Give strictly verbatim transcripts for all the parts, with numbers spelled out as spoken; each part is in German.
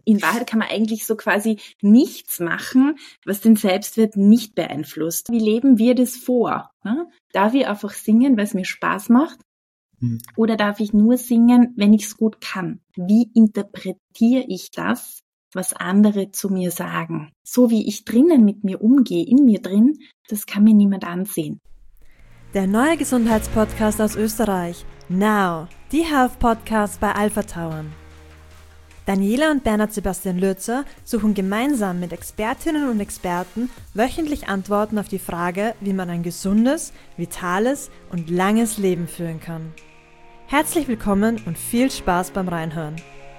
in Wahrheit kann man eigentlich so quasi nichts machen, was den Selbstwert nicht beeinflusst. Wie leben wir das vor? Darf ich einfach singen, weil es mir Spaß macht? Hm. Oder darf ich nur singen, wenn ich es gut kann? Wie interpretiere ich das, was andere zu mir sagen? So wie ich drinnen mit mir umgehe, in mir drin, das kann mir niemand ansehen. Der neue Gesundheitspodcast aus Österreich. Now, die Health Podcast bei Alpha Tauern. Daniela und Bernhard Sebastian Lürzer suchen gemeinsam mit Expertinnen und Experten wöchentlich Antworten auf die Frage, wie man ein gesundes, vitales und langes Leben führen kann. Herzlich willkommen und viel Spaß beim Reinhören.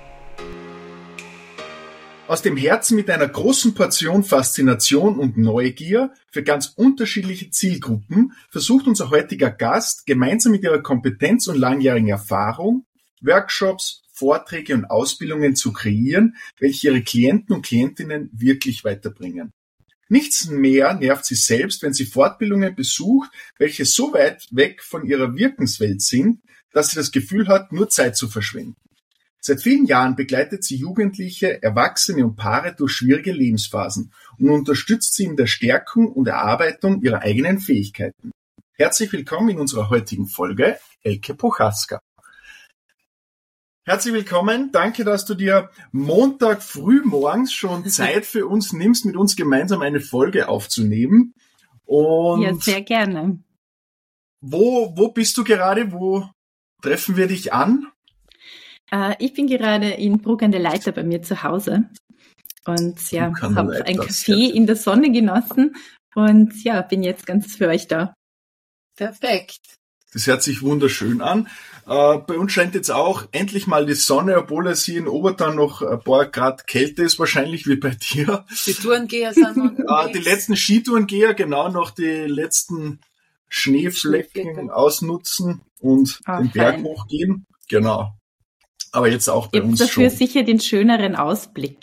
Aus dem Herzen mit einer großen Portion Faszination und Neugier für ganz unterschiedliche Zielgruppen versucht unser heutiger Gast gemeinsam mit ihrer Kompetenz und langjährigen Erfahrung Workshops, Vorträge und Ausbildungen zu kreieren, welche ihre Klienten und Klientinnen wirklich weiterbringen. Nichts mehr nervt sie selbst, wenn sie Fortbildungen besucht, welche so weit weg von ihrer Wirkenswelt sind, dass sie das Gefühl hat, nur Zeit zu verschwenden. Seit vielen Jahren begleitet sie Jugendliche, Erwachsene und Paare durch schwierige Lebensphasen und unterstützt sie in der Stärkung und Erarbeitung ihrer eigenen Fähigkeiten. Herzlich willkommen in unserer heutigen Folge, Elke Prochaska. Herzlich willkommen. Danke, dass du dir Montag früh morgens schon Zeit für uns nimmst, mit uns gemeinsam eine Folge aufzunehmen. Und ja, sehr gerne. Wo, wo bist du gerade? Wo treffen wir dich an? Uh, ich bin gerade in Bruck an der Leiter bei mir zu Hause und ja, habe einen Kaffee in der Sonne genossen und ja, bin jetzt ganz für euch da. Perfekt. Das hört sich wunderschön an. Uh, bei uns scheint jetzt auch endlich mal die Sonne, obwohl es hier in Obertan noch ein paar Grad Kälte ist, wahrscheinlich wie bei dir. Die Tourengeher sind uh, Die letzten Skitourengeher, genau, noch die letzten Schneeflecken, Schneeflecken. ausnutzen und oh, den Berg fein. hochgehen. Genau. Aber jetzt auch bei Gibt's uns dafür schon. Sicher den schöneren Ausblick.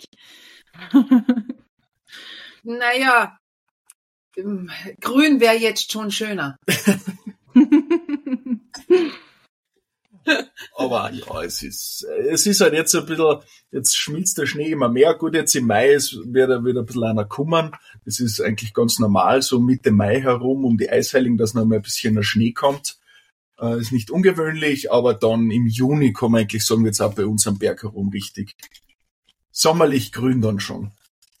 Naja, grün wäre jetzt schon schöner. Aber ja, es ist, es ist halt jetzt ein bisschen, jetzt schmilzt der Schnee immer mehr. Gut, jetzt im Mai ist, wird er wieder ein bisschen einer kummern. Das ist eigentlich ganz normal, so Mitte Mai herum, um die Eisheiligen, dass noch mal ein bisschen der Schnee kommt. Äh, ist nicht ungewöhnlich, aber dann im Juni kann man eigentlich sagen, jetzt auch bei uns am Berg herum richtig sommerlich grün dann schon.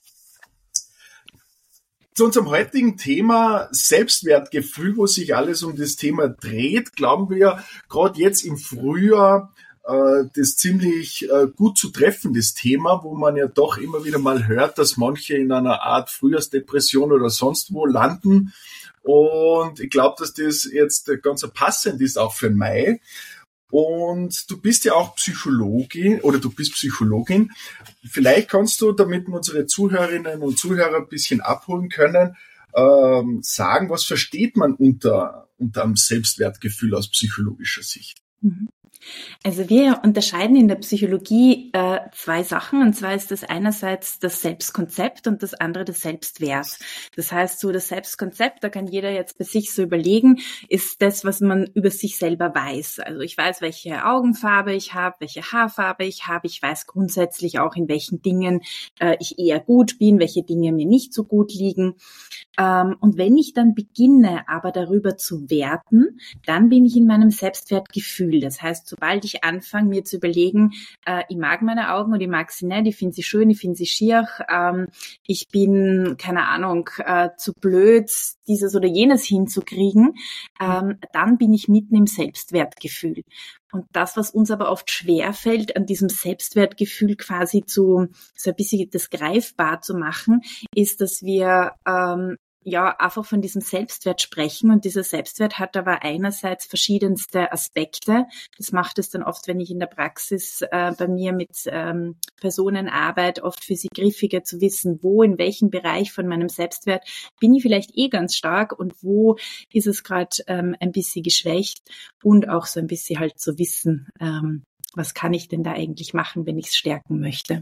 Zu unserem heutigen Thema Selbstwertgefühl, wo sich alles um das Thema dreht, glauben wir, gerade jetzt im Frühjahr, äh, das ziemlich äh, gut zu treffen, das Thema, wo man ja doch immer wieder mal hört, dass manche in einer Art Frühjahrsdepression oder sonst wo landen. Und ich glaube, dass das jetzt ganz passend ist, auch für Mai. Und du bist ja auch Psychologin oder du bist Psychologin. Vielleicht kannst du, damit wir unsere Zuhörerinnen und Zuhörer ein bisschen abholen können, ähm, sagen, was versteht man unter, unter einem Selbstwertgefühl aus psychologischer Sicht? Mhm. Also wir unterscheiden in der Psychologie äh, zwei Sachen, und zwar ist das einerseits das Selbstkonzept und das andere das Selbstwert. Das heißt, so das Selbstkonzept, da kann jeder jetzt bei sich so überlegen, ist das, was man über sich selber weiß. Also ich weiß, welche Augenfarbe ich habe, welche Haarfarbe ich habe, ich weiß grundsätzlich auch, in welchen Dingen äh, ich eher gut bin, welche Dinge mir nicht so gut liegen. Ähm, und wenn ich dann beginne, aber darüber zu werten, dann bin ich in meinem Selbstwertgefühl. Das heißt, sobald ich anfange, mir zu überlegen, äh, ich mag meine Augen und ich mag sie nicht, ich finde sie schön, ich finde sie schier, ähm, ich bin, keine Ahnung, äh, zu blöd, dieses oder jenes hinzukriegen, ähm, dann bin ich mitten im Selbstwertgefühl. Und das, was uns aber oft schwerfällt, an diesem Selbstwertgefühl quasi zu, so ein bisschen das greifbar zu machen, ist, dass wir ähm, ja einfach von diesem Selbstwert sprechen, und dieser Selbstwert hat aber einerseits verschiedenste Aspekte. Das macht es dann oft, wenn ich in der Praxis äh, bei mir mit ähm, Personen arbeite, oft für sie griffiger zu wissen, wo, in welchem Bereich von meinem Selbstwert bin ich vielleicht eh ganz stark und wo ist es gerade ähm, ein bisschen geschwächt, und auch so ein bisschen halt zu wissen, ähm, was kann ich denn da eigentlich machen, wenn ich es stärken möchte.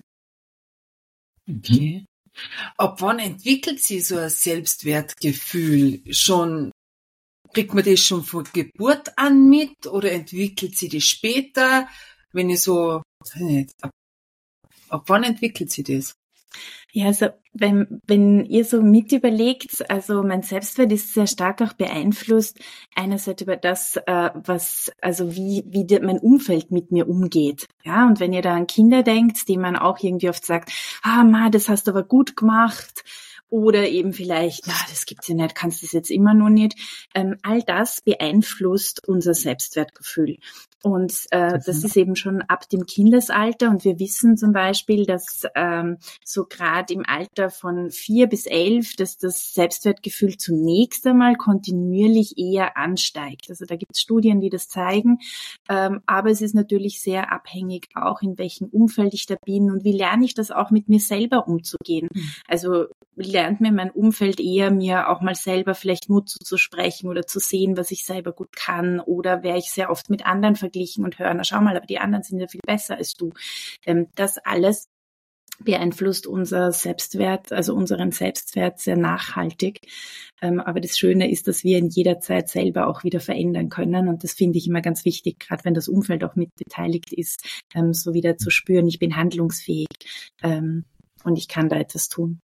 Okay. Ab wann entwickelt sich so ein Selbstwertgefühl? Schon, kriegt man das schon von Geburt an mit oder entwickelt sich das später, wenn ich so, nicht, Ab wann entwickelt sich das? Ja, also wenn, wenn ihr so mit überlegt, also mein Selbstwert ist sehr stark auch beeinflusst, einerseits über das, äh, was, also wie, wie die, mein Umfeld mit mir umgeht. Ja, und wenn ihr da an Kinder denkt, die man auch irgendwie oft sagt, ah, Ma, das hast du aber gut gemacht. Oder eben vielleicht, na, das gibt's ja nicht, kannst du das jetzt immer noch nicht. Ähm, all das beeinflusst unser Selbstwertgefühl. Und äh, das ist eben schon ab dem Kindesalter. Und wir wissen zum Beispiel, dass ähm, so gerade im Alter von vier bis elf, dass das Selbstwertgefühl zunächst einmal kontinuierlich eher ansteigt. Also da gibt's Studien, die das zeigen. Ähm, aber es ist natürlich sehr abhängig, auch in welchem Umfeld ich da bin und wie lerne ich das auch mit mir selber umzugehen. Mhm. Also lernt mir mein Umfeld eher, mir auch mal selber vielleicht Mut zuzusprechen oder zu sehen, was ich selber gut kann, oder wäre ich sehr oft mit anderen verglichen und höre, na schau mal, aber die anderen sind ja viel besser als du. Ähm, das alles beeinflusst unser Selbstwert, also unseren Selbstwert sehr nachhaltig. Ähm, aber das Schöne ist, dass wir in jeder Zeit selber auch wieder verändern können, und das finde ich immer ganz wichtig, gerade wenn das Umfeld auch mit beteiligt ist, ähm, so wieder zu spüren, ich bin handlungsfähig ähm, und ich kann da etwas tun.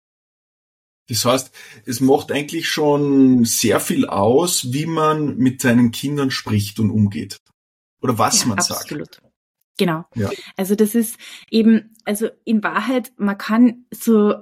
Das heißt, es macht eigentlich schon sehr viel aus, wie man mit seinen Kindern spricht und umgeht. Oder was ja, man absolut. sagt. Absolut. Genau. Ja. Also das ist eben, also in Wahrheit, man kann so,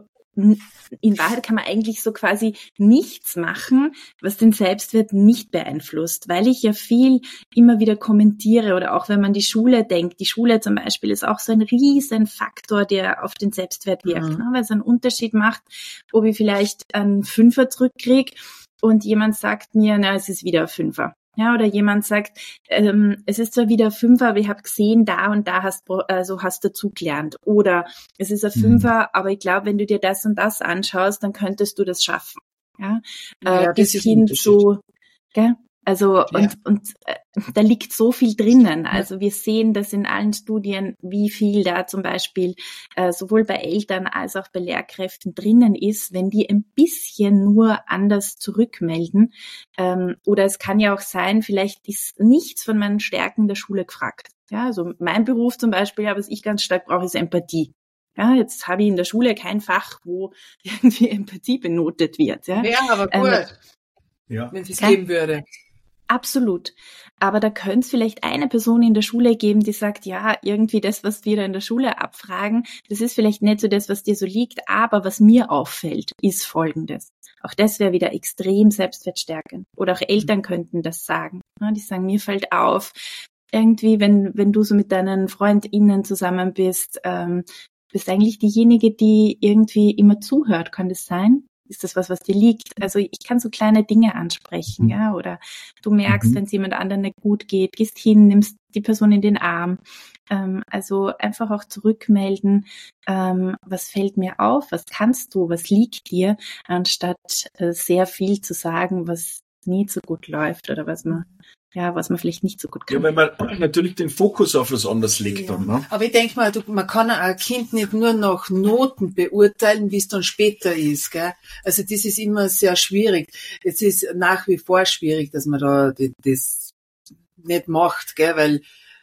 in Wahrheit kann man eigentlich so quasi nichts machen, was den Selbstwert nicht beeinflusst, weil ich ja viel immer wieder kommentiere, oder auch wenn man die Schule denkt, die Schule zum Beispiel ist auch so ein riesen Faktor, der auf den Selbstwert wirkt, mhm. ne? Weil es einen Unterschied macht, ob ich vielleicht einen Fünfer zurückkriege und jemand sagt mir, na, es ist wieder ein Fünfer. Ja, oder jemand sagt, ähm, es ist zwar wieder ein Fünfer, aber ich habe gesehen, da und da hast du also hast dazugelernt. Oder es ist ein Fünfer, mhm. aber ich glaube, wenn du dir das und das anschaust, dann könntest du das schaffen. Ja, äh, ja das Kind so, gell? Also ja. und und äh, da liegt so viel drinnen. Also wir sehen das in allen Studien, wie viel da zum Beispiel äh, sowohl bei Eltern als auch bei Lehrkräften drinnen ist, wenn die ein bisschen nur anders zurückmelden. Ähm, oder es kann ja auch sein, vielleicht ist nichts von meinen Stärken der Schule gefragt. Ja, also mein Beruf zum Beispiel, ja, was ich ganz stark brauche, ist Empathie. Ja, jetzt habe ich in der Schule kein Fach, wo irgendwie Empathie benotet wird. Ja, ja aber gut, ähm, ja. wenn es es geben würde. Absolut. Aber da könnte es vielleicht eine Person in der Schule geben, die sagt, ja, irgendwie das, was wir da in der Schule abfragen, das ist vielleicht nicht so das, was dir so liegt, aber was mir auffällt, ist Folgendes. Auch das wäre wieder extrem selbstwertstärkend. Oder auch Eltern könnten das sagen. Die sagen, mir fällt auf, irgendwie, wenn wenn du so mit deinen FreundInnen zusammen bist, ähm, bist eigentlich diejenige, die irgendwie immer zuhört. Kann das sein? Ist das was, was dir liegt? Also ich kann so kleine Dinge ansprechen, mhm. ja, oder du merkst, mhm. wenn es jemand anderen nicht gut geht, gehst hin, nimmst die Person in den Arm. Ähm, also einfach auch zurückmelden, ähm, was fällt mir auf, was kannst du, was liegt dir, anstatt äh, sehr viel zu sagen, was nie so gut läuft oder was man ja, was man vielleicht nicht so gut kann. Ja, weil man natürlich den Fokus auf was anderes legt ja. dann, ne? Aber ich denke mal, du, man kann ein Kind nicht nur nach Noten beurteilen, wie es dann später ist, gell? Also das ist immer sehr schwierig. Es ist nach wie vor schwierig, dass man da das nicht macht, gell? Weil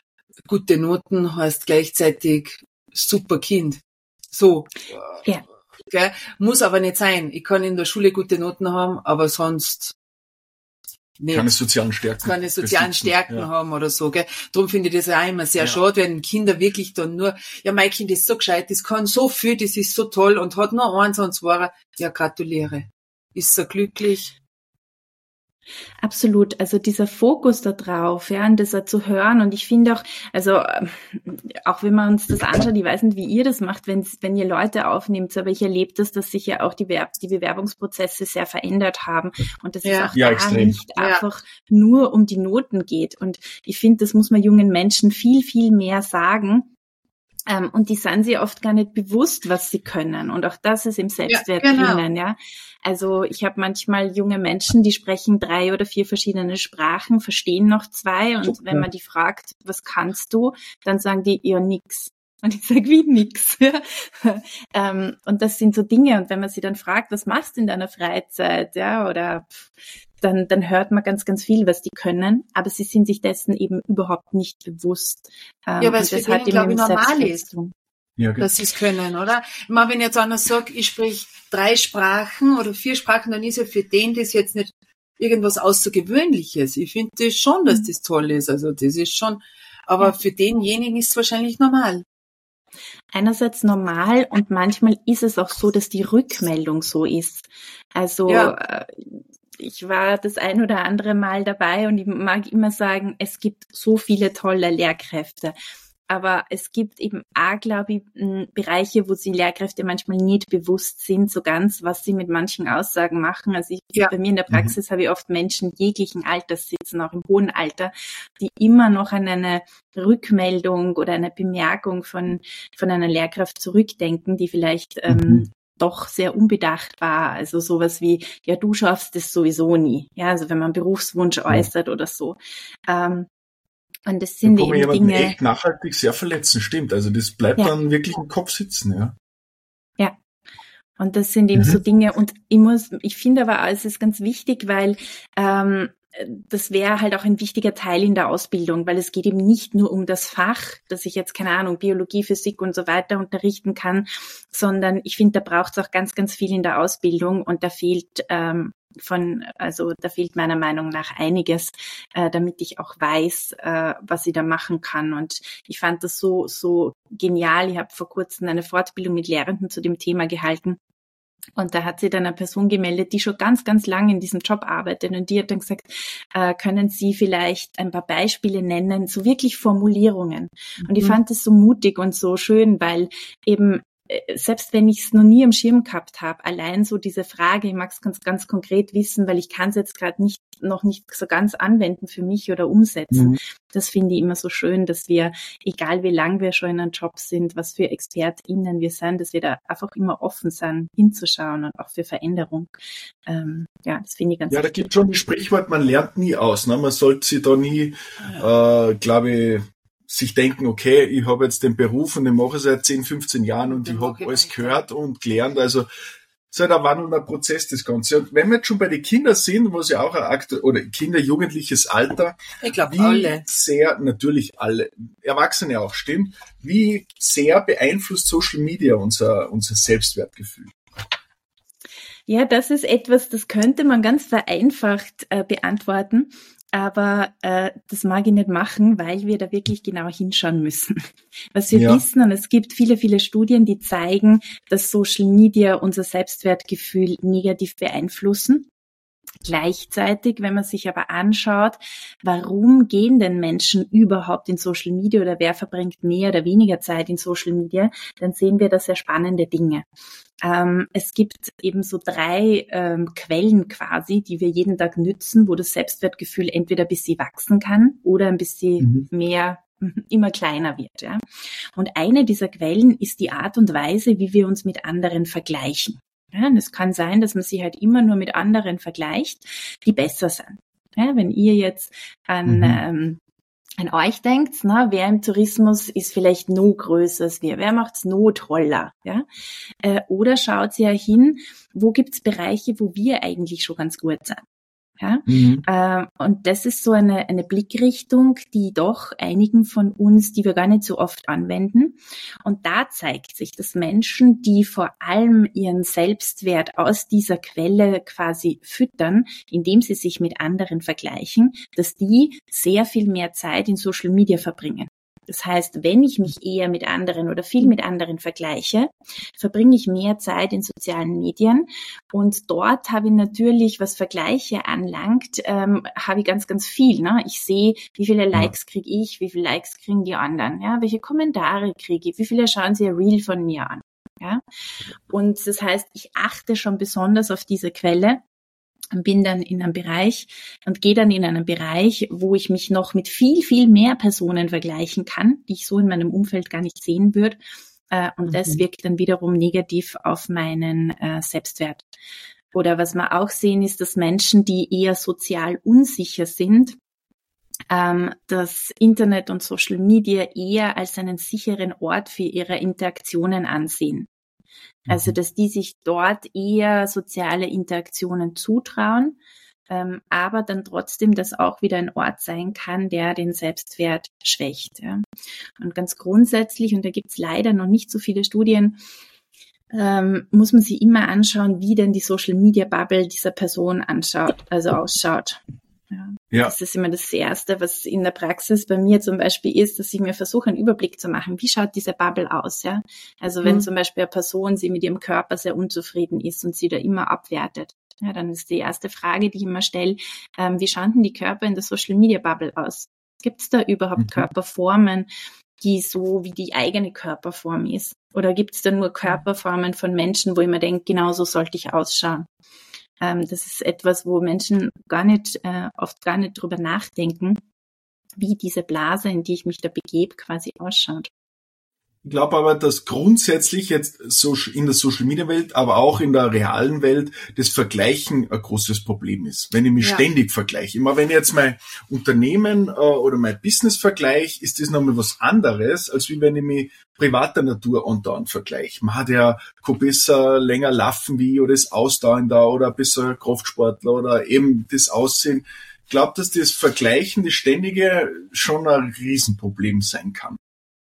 gute Noten heißt gleichzeitig super Kind. So. Ja. Gell? Muss aber nicht sein. Ich kann in der Schule gute Noten haben, aber sonst nicht. Keine sozialen Stärken. Keine sozialen besitzen. Stärken ja. haben oder so, gell. Darum finde ich das auch immer sehr ja. schade, wenn Kinder wirklich dann nur, ja, mein Kind ist so gescheit, das kann so viel, das ist so toll und hat nur eins und zwar, ja, gratuliere. Ist so glücklich. Absolut, also dieser Fokus da drauf, ja, und das auch zu hören, und ich finde auch, also auch wenn man uns das anschaut, ich weiß nicht, wie ihr das macht, wenn wenn ihr Leute aufnehmt, aber ich erlebe das, dass sich ja auch die, Bewerb- die Bewerbungsprozesse sehr verändert haben und dass ja. es auch ja, da extrem. nicht ja. einfach nur um die Noten geht, und ich finde, das muss man jungen Menschen viel, viel mehr sagen. Ähm, und die sind sich oft gar nicht bewusst, was sie können. Und auch das ist im Selbstwert ja, genau. drinnen, ja. Also ich habe manchmal junge Menschen, die sprechen drei oder vier verschiedene Sprachen, verstehen noch zwei. Und wenn man die fragt, was kannst du, dann sagen die, ja, nix. Und ich sage, wie nix. Ja. ähm, und das sind so Dinge. Und wenn man sie dann fragt, was machst du in deiner Freizeit, ja, oder pff, dann, dann hört man ganz, ganz viel, was die können, aber sie sind sich dessen eben überhaupt nicht bewusst. Ähm, ja, weil es für denen, glaube ich, normal ist. Ja, okay. dass sie es können, oder? Ich meine, wenn jetzt einer sagt, ich sprich drei Sprachen oder vier Sprachen, dann ist ja für den das jetzt nicht irgendwas Außergewöhnliches. Ich finde das schon, dass das toll ist. Also das ist schon, aber für denjenigen ist es wahrscheinlich normal. Einerseits normal und manchmal ist es auch so, dass die Rückmeldung so ist. Also ja. Ich war das ein oder andere Mal dabei und ich mag immer sagen, es gibt so viele tolle Lehrkräfte. Aber es gibt eben auch, glaube ich, Bereiche, wo sie Lehrkräfte manchmal nicht bewusst sind, so ganz, was sie mit manchen Aussagen machen. Also ich, ja. bei mir in der Praxis mhm. habe ich oft Menschen jeglichen Alters sitzen, auch im hohen Alter, die immer noch an eine Rückmeldung oder eine Bemerkung von, von einer Lehrkraft zurückdenken, die vielleicht mhm. ähm, doch sehr unbedacht war. Also sowas wie, ja, du schaffst es sowieso nie. Ja, also wenn man Berufswunsch äußert ja. oder so. Ähm, Und das sind ja, eben Dinge, echt nachhaltig sehr verletzen, stimmt. Also das bleibt ja. dann wirklich im Kopf sitzen, ja. Ja. Und das sind eben mhm. so Dinge. Und ich muss, ich finde aber auch, es ist ganz wichtig, weil ähm, das wäre halt auch ein wichtiger Teil in der Ausbildung, weil es geht eben nicht nur um das Fach, dass ich jetzt, keine Ahnung, Biologie, Physik und so weiter unterrichten kann, sondern ich finde, da braucht es auch ganz, ganz viel in der Ausbildung und da fehlt ähm, von, also da fehlt meiner Meinung nach einiges, äh, damit ich auch weiß, äh, was ich da machen kann. Und ich fand das so, so genial. Ich habe vor kurzem eine Fortbildung mit Lehrenden zu dem Thema gehalten. Und da hat sich dann eine Person gemeldet, die schon ganz, ganz lange in diesem Job arbeitet. Und die hat dann gesagt, äh, können Sie vielleicht ein paar Beispiele nennen, so wirklich Formulierungen. Mhm. Und ich fand das so mutig und so schön, weil eben selbst wenn ich es noch nie am Schirm gehabt habe, allein so diese Frage, ich mag es ganz, ganz konkret wissen, weil ich kann es jetzt gerade nicht noch nicht so ganz anwenden für mich oder umsetzen. Mhm. Das finde ich immer so schön, dass wir, egal wie lang wir schon in einem Job sind, was für ExpertInnen wir sind, dass wir da einfach immer offen sind, hinzuschauen und auch für Veränderung. Ähm, ja, das finde ich ganz Ja, wichtig. Da gibt es schon das Sprichwort, man lernt nie aus. Ne? Man sollte sich da nie, ja. äh, glaube ich, sich denken, okay, ich habe jetzt den Beruf und den mache ich seit zehn, fünfzehn Jahren und den ich habe alles gehört und gelernt. Also es ist halt ein wandelnder Prozess, das Ganze. Und wenn wir jetzt schon bei den Kindern sind, was ja auch ein Akt oder Kinder, jugendliches Alter, ich glaube wie alle. sehr, natürlich alle, Erwachsene auch, stimmt, wie sehr beeinflusst Social Media unser, unser Selbstwertgefühl? Ja, das ist etwas, das könnte man ganz vereinfacht äh, beantworten. Aber äh, das mag ich nicht machen, weil wir da wirklich genau hinschauen müssen. Was wir ja. wissen, und es gibt viele, viele Studien, die zeigen, dass Social Media unser Selbstwertgefühl negativ beeinflussen. Gleichzeitig, wenn man sich aber anschaut, warum gehen denn Menschen überhaupt in Social Media oder wer verbringt mehr oder weniger Zeit in Social Media, dann sehen wir da sehr spannende Dinge. Ähm, es gibt eben so drei ähm, Quellen quasi, die wir jeden Tag nützen, wo das Selbstwertgefühl entweder ein bisschen wachsen kann oder ein bisschen mhm. mehr, immer kleiner wird. Ja? Und eine dieser Quellen ist die Art und Weise, wie wir uns mit anderen vergleichen. Ja, und es kann sein, dass man sich halt immer nur mit anderen vergleicht, die besser sind. Ja, wenn ihr jetzt an, mhm. ähm, an euch denkt, na, wer im Tourismus ist vielleicht noch größer als wir, wer macht's noch toller, ja? Äh, oder schaut ihr hin, wo gibt's Bereiche, wo wir eigentlich schon ganz gut sind. Ja, mhm. äh, und das ist so eine, eine Blickrichtung, die doch einigen von uns, die wir gar nicht so oft anwenden. Und da zeigt sich, dass Menschen, die vor allem ihren Selbstwert aus dieser Quelle quasi füttern, indem sie sich mit anderen vergleichen, dass die sehr viel mehr Zeit in Social Media verbringen. Das heißt, wenn ich mich eher mit anderen oder viel mit anderen vergleiche, verbringe ich mehr Zeit in sozialen Medien. Und dort habe ich natürlich, was Vergleiche anlangt, ähm, habe ich ganz, ganz viel. Ne? Ich sehe, wie viele Likes kriege ich, wie viele Likes kriegen die anderen, ja, welche Kommentare kriege ich, wie viele schauen sie ein Reel von mir an. Ja? Und das heißt, ich achte schon besonders auf diese Quelle. Und bin dann in einem Bereich und gehe dann in einen Bereich, wo ich mich noch mit viel, viel mehr Personen vergleichen kann, die ich so in meinem Umfeld gar nicht sehen würde. Äh, und mhm. das wirkt dann wiederum negativ auf meinen äh, Selbstwert. Oder was wir auch sehen, ist, dass Menschen, die eher sozial unsicher sind, ähm, das Internet und Social Media eher als einen sicheren Ort für ihre Interaktionen ansehen. Also, dass die sich dort eher soziale Interaktionen zutrauen ähm, aber dann trotzdem das auch wieder ein Ort sein kann, der den Selbstwert schwächt. Ja. Und ganz grundsätzlich, und da gibt's leider noch nicht so viele Studien, ähm, muss man sich immer anschauen, wie denn die Social-Media-Bubble dieser Person anschaut, also ausschaut. Ja. Ja. Das ist immer das Erste, was in der Praxis bei mir zum Beispiel ist, dass ich mir versuche, einen Überblick zu machen. Wie schaut diese Bubble aus? Ja? Also wenn mhm. zum Beispiel eine Person, sie mit ihrem Körper sehr unzufrieden ist und sie da immer abwertet, ja, dann ist die erste Frage, die ich immer stelle, ähm, wie schauen denn die Körper in der Social-Media-Bubble aus? Gibt es da überhaupt mhm. Körperformen, die so wie die eigene Körperform ist? Oder gibt es da nur Körperformen von Menschen, wo ich mir denke, genau so sollte ich ausschauen? Ähm, das ist etwas, wo Menschen gar nicht, äh, oft gar nicht drüber nachdenken, wie diese Blase, in die ich mich da begebe, quasi ausschaut. Ich glaube aber, dass grundsätzlich jetzt so in der Social-Media-Welt, aber auch in der realen Welt das Vergleichen ein großes Problem ist. Wenn ich mich ja. ständig vergleiche. Immer wenn ich jetzt mein Unternehmen äh, oder mein Business vergleiche, ist das nochmal was anderes, als wie wenn ich mich privater Natur andauernd vergleiche. Man hat ja kein besser länger laufen wie oder ist ausdauernder oder besser Kraftsportler oder eben das Aussehen. Ich glaube, dass das Vergleichen, das Ständige schon ein Riesenproblem sein kann.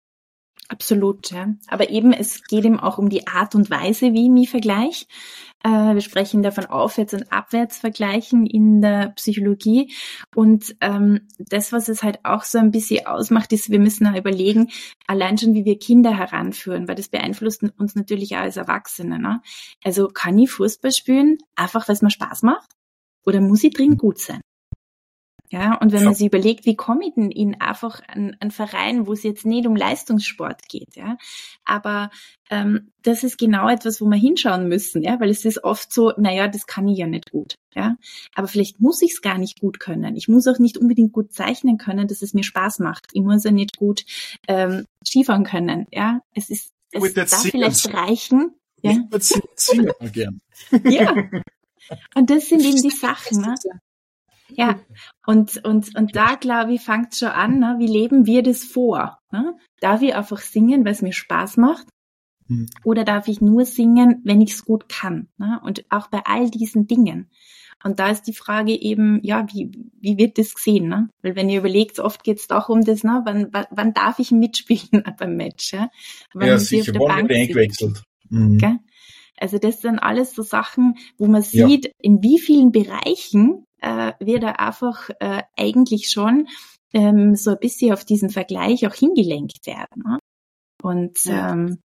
Absolut, ja. Aber eben, es geht eben auch um die Art und Weise, wie ich mich vergleiche. Äh, wir sprechen davon Aufwärts- und Abwärtsvergleichen in der Psychologie. Und ähm, das, was es halt auch so ein bisschen ausmacht, ist, wir müssen auch überlegen, allein schon, wie wir Kinder heranführen, weil das beeinflusst uns natürlich auch als Erwachsene. Ne? Also kann ich Fußball spielen, einfach weil es mir Spaß macht? Oder muss ich drin gut sein? Ja, und wenn man sich überlegt, wie komme ich denn in einfach einen, einen Verein, wo es jetzt nicht um Leistungssport geht, ja, aber ähm, das ist genau etwas, wo wir hinschauen müssen, ja, weil es ist oft so, naja, das kann ich ja nicht gut, ja, aber vielleicht muss ich es gar nicht gut können. Ich muss auch nicht unbedingt gut zeichnen können, dass es mir Spaß macht. Ich muss ja nicht gut ähm, Skifahren können, ja. Es ist, es darf vielleicht reichen, ja. Singen wir gern. Ja. Und das sind eben die Sachen, ne? Ja, und, und, und da, glaube ich, fängt es schon an, ne? Wie leben wir das vor? Ne? Darf ich einfach singen, weil es mir Spaß macht? Hm. Oder darf ich nur singen, wenn ich es gut kann? Ne? Und auch bei all diesen Dingen. Und da ist die Frage eben, ja, wie, wie wird das gesehen? Ne? Weil wenn ihr überlegt, oft geht es doch um das, ne? wann, wann, wann darf ich mitspielen beim Match? Ja, wann ja sicher, wann wird eingewechselt? Mhm. Okay? Also das sind alles so Sachen, wo man sieht, ja. in wie vielen Bereichen äh, wir da einfach äh, eigentlich schon ähm, so ein bisschen auf diesen Vergleich auch hingelenkt werden. Ne? Und ja. ähm,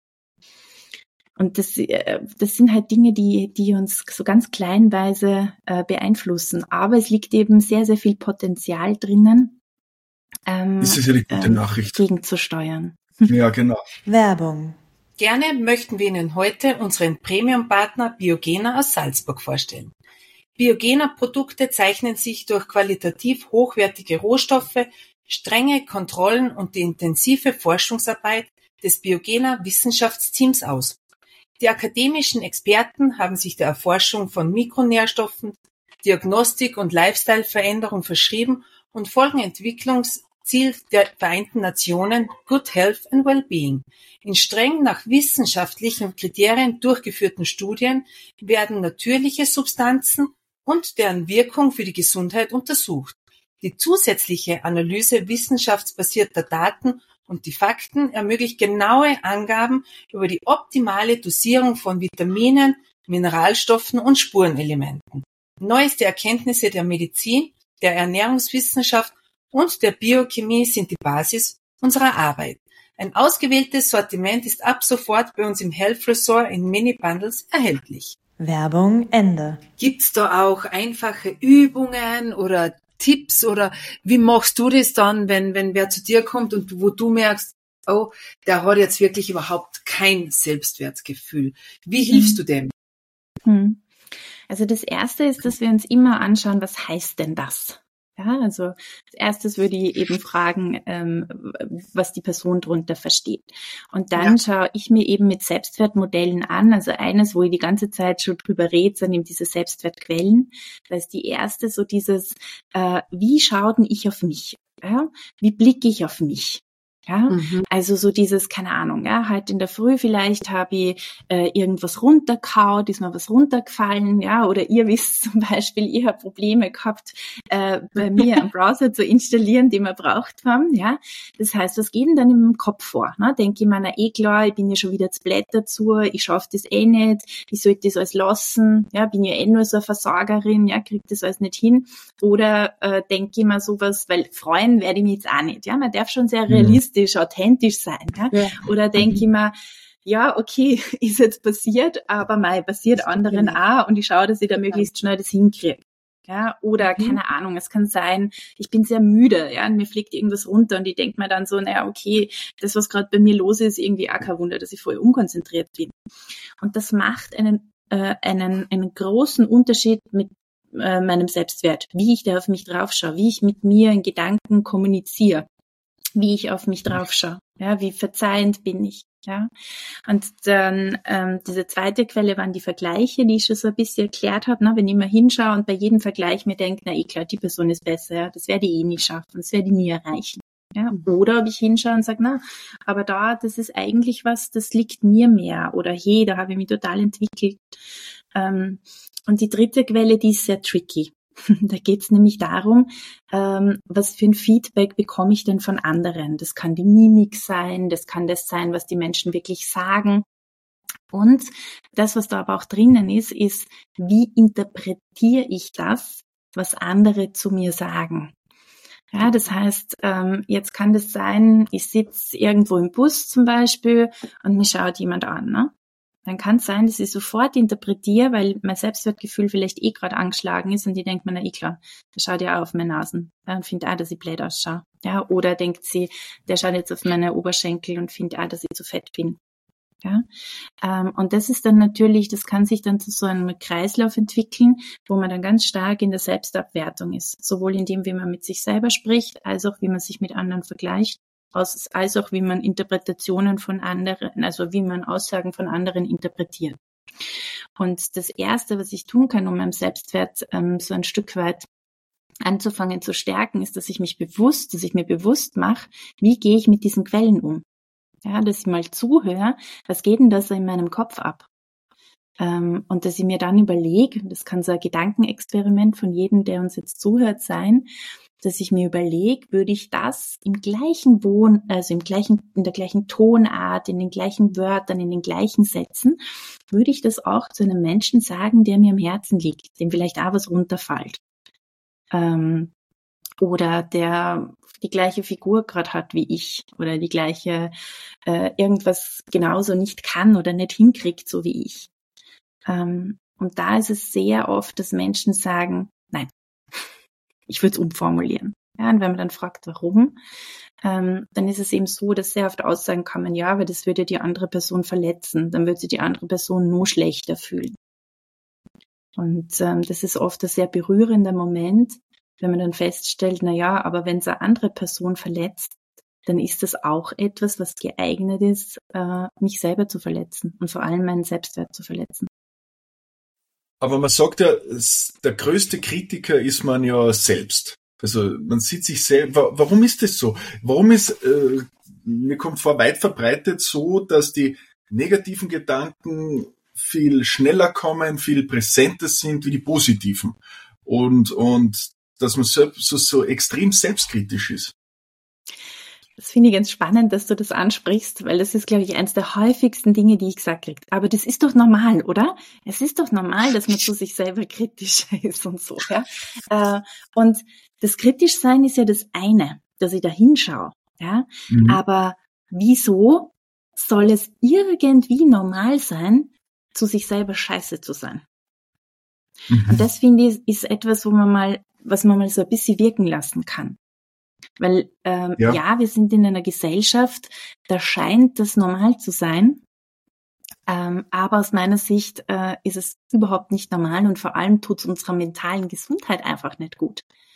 und das äh, das sind halt Dinge, die die uns so ganz kleinweise äh, beeinflussen. Aber es liegt eben sehr, sehr viel Potenzial drinnen, ähm, das ist ja die gute ähm, Gegenzusteuern. gegenzusteuern. Ja, genau. Werbung. Gerne möchten wir Ihnen heute unseren Premium-Partner Biogena aus Salzburg vorstellen. Biogena-Produkte zeichnen sich durch qualitativ hochwertige Rohstoffe, strenge Kontrollen und die intensive Forschungsarbeit des Biogena-Wissenschaftsteams aus. Die akademischen Experten haben sich der Erforschung von Mikronährstoffen, Diagnostik und Lifestyle-Veränderung verschrieben und folgen Entwicklungsziel der Vereinten Nationen Good Health and Wellbeing. In streng nach wissenschaftlichen Kriterien durchgeführten Studien werden natürliche Substanzen und deren Wirkung für die Gesundheit untersucht. Die zusätzliche Analyse wissenschaftsbasierter Daten und die Fakten ermöglicht genaue Angaben über die optimale Dosierung von Vitaminen, Mineralstoffen und Spurenelementen. Neueste Erkenntnisse der Medizin, der Ernährungswissenschaft und der Biochemie sind die Basis unserer Arbeit. Ein ausgewähltes Sortiment ist ab sofort bei uns im Health Resort in Mini-Bundles erhältlich. Werbung Ende. Gibt's da auch einfache Übungen oder Tipps oder wie machst du das dann, wenn, wenn wer zu dir kommt und wo du merkst, oh, der hat jetzt wirklich überhaupt kein Selbstwertgefühl. Wie hilfst du dem? Also das Erste ist, dass wir uns immer anschauen, was heißt denn das? Ja, also als erstes würde ich eben fragen, ähm, was die Person darunter versteht. Und dann ja. schaue ich mir eben mit Selbstwertmodellen an. Also eines, wo ich die ganze Zeit schon drüber rede, sind eben diese Selbstwertquellen. Da ist die erste so dieses, äh, wie schaue denn ich auf mich? Ja? Wie blicke ich auf mich? Ja, Mhm. also so dieses, keine Ahnung, ja, halt in der Früh vielleicht habe ich äh, irgendwas runtergehauen, ist mir was runtergefallen, ja, oder ihr wisst zum Beispiel, ihr habt Probleme gehabt, äh, bei mir einen Browser zu installieren, den wir braucht haben, ja. Das heißt, was geht denn dann im Kopf vor? Ne? Denke ich mir, na eh klar, ich bin ja schon wieder zu blöd dazu, ich schaffe das eh nicht, ich sollte das alles lassen, ja, bin ja eh nur so eine Versagerin, ja, krieg das alles nicht hin. Oder äh, denke ich mir sowas, weil freuen werde ich mich jetzt auch nicht, ja, man darf schon sehr realistisch authentisch sein. Ja? Ja. Oder denke ich mir, ja, okay, ist jetzt passiert, aber mei, passiert anderen auch und ich schaue, dass ich da möglichst schnell das hinkriege. Ja, oder Mhm. keine Ahnung, es kann sein, ich bin sehr müde, ja, und mir fliegt irgendwas runter und ich denke mir dann so, naja, okay, das, was gerade bei mir los ist, irgendwie auch kein Wunder, dass ich voll unkonzentriert bin. Und das macht einen, äh, einen, einen großen Unterschied mit äh, meinem Selbstwert, wie ich da auf mich draufschaue, wie ich mit mir in Gedanken kommuniziere, wie ich auf mich draufschaue, ja, wie verzeihend bin ich, ja. Und dann ähm, diese zweite Quelle waren die Vergleiche, die ich schon so ein bisschen erklärt habe, ne? Wenn ich mal hinschaue und bei jedem Vergleich mir denke, na eh klar, die Person ist besser, ja, das werde ich eh nicht schaffen, das werde ich nie erreichen. Ja, oder ob ich hinschaue und sage, na, aber da, das ist eigentlich was, das liegt mir mehr, oder hey, da habe ich mich total entwickelt. Ähm, und die dritte Quelle, die ist sehr tricky. Da geht es nämlich darum, ähm, was für ein Feedback bekomme ich denn von anderen. Das kann die Mimik sein, das kann das sein, was die Menschen wirklich sagen. Und das, was da aber auch drinnen ist, ist, wie interpretiere ich das, was andere zu mir sagen. Ja, das heißt, ähm, jetzt kann das sein, ich sitze irgendwo im Bus zum Beispiel und mich schaut jemand an, ne? Dann kann es sein, dass ich sofort interpretiere, weil mein Selbstwertgefühl vielleicht eh gerade angeschlagen ist und die denkt mir, na eh klar, der schaut ja auch auf meine Nasen, ja, und findet auch, dass ich blöd ausschaue. Ja, oder denkt sie, der schaut jetzt auf meine Oberschenkel und findet auch, dass ich zu fett bin. Ja, ähm, und das ist dann natürlich, das kann sich dann zu so einem Kreislauf entwickeln, wo man dann ganz stark in der Selbstabwertung ist. Sowohl in dem, wie man mit sich selber spricht, als auch wie man sich mit anderen vergleicht. Als auch wie man Interpretationen von anderen, also wie man Aussagen von anderen interpretiert. Und das Erste, was ich tun kann, um meinem Selbstwert ähm, so ein Stück weit anzufangen zu stärken, ist, dass ich mich bewusst, dass ich mir bewusst mache, wie gehe ich mit diesen Quellen um. Ja, dass ich mal zuhöre, was geht denn da so in meinem Kopf ab? Ähm, und dass ich mir dann überlege, das kann so ein Gedankenexperiment von jedem, der uns jetzt zuhört, sein, dass ich mir überlege, würde ich das im gleichen Wohn, also im gleichen, in der gleichen Tonart, in den gleichen Wörtern, in den gleichen Sätzen, würde ich das auch zu einem Menschen sagen, der mir am Herzen liegt, dem vielleicht auch was runterfällt. Ähm, oder der die gleiche Figur gerade hat wie ich oder die gleiche, äh, irgendwas genauso nicht kann oder nicht hinkriegt, so wie ich. Ähm, und da ist es sehr oft, dass Menschen sagen, nein, ich würde es umformulieren. Ja, und wenn man dann fragt, warum, ähm, dann ist es eben so, dass sehr oft Aussagen kommen, ja, aber das würde die andere Person verletzen, dann würde sich die andere Person nur schlechter fühlen. Und ähm, das ist oft ein sehr berührender Moment, wenn man dann feststellt, na ja, aber wenn es eine andere Person verletzt, dann ist das auch etwas, was geeignet ist, äh, mich selber zu verletzen und vor allem meinen Selbstwert zu verletzen. Aber man sagt ja, der größte Kritiker ist man ja selbst. Also man sieht sich selber. Warum ist das so? Warum ist, äh, mir kommt vor, weit verbreitet so, dass die negativen Gedanken viel schneller kommen, viel präsenter sind wie die positiven. Und, und dass man so, so, so extrem selbstkritisch ist. Das finde ich ganz spannend, dass du das ansprichst, weil das ist, glaube ich, eines der häufigsten Dinge, die ich gesagt kriege. Aber das ist doch normal, oder? Es ist doch normal, dass man zu sich selber kritisch ist und so. Ja? Äh, und das Kritischsein ist ja das eine, dass ich da hinschaue. Ja? Mhm. Aber wieso soll es irgendwie normal sein, zu sich selber scheiße zu sein? Mhm. Und das, finde ich, ist etwas, wo man mal, was man mal so ein bisschen wirken lassen kann. Weil, ähm, ja. ja, wir sind in einer Gesellschaft, da scheint das normal zu sein, ähm, aber aus meiner Sicht äh, ist es überhaupt nicht normal und vor allem tut es unserer mentalen Gesundheit einfach nicht gut.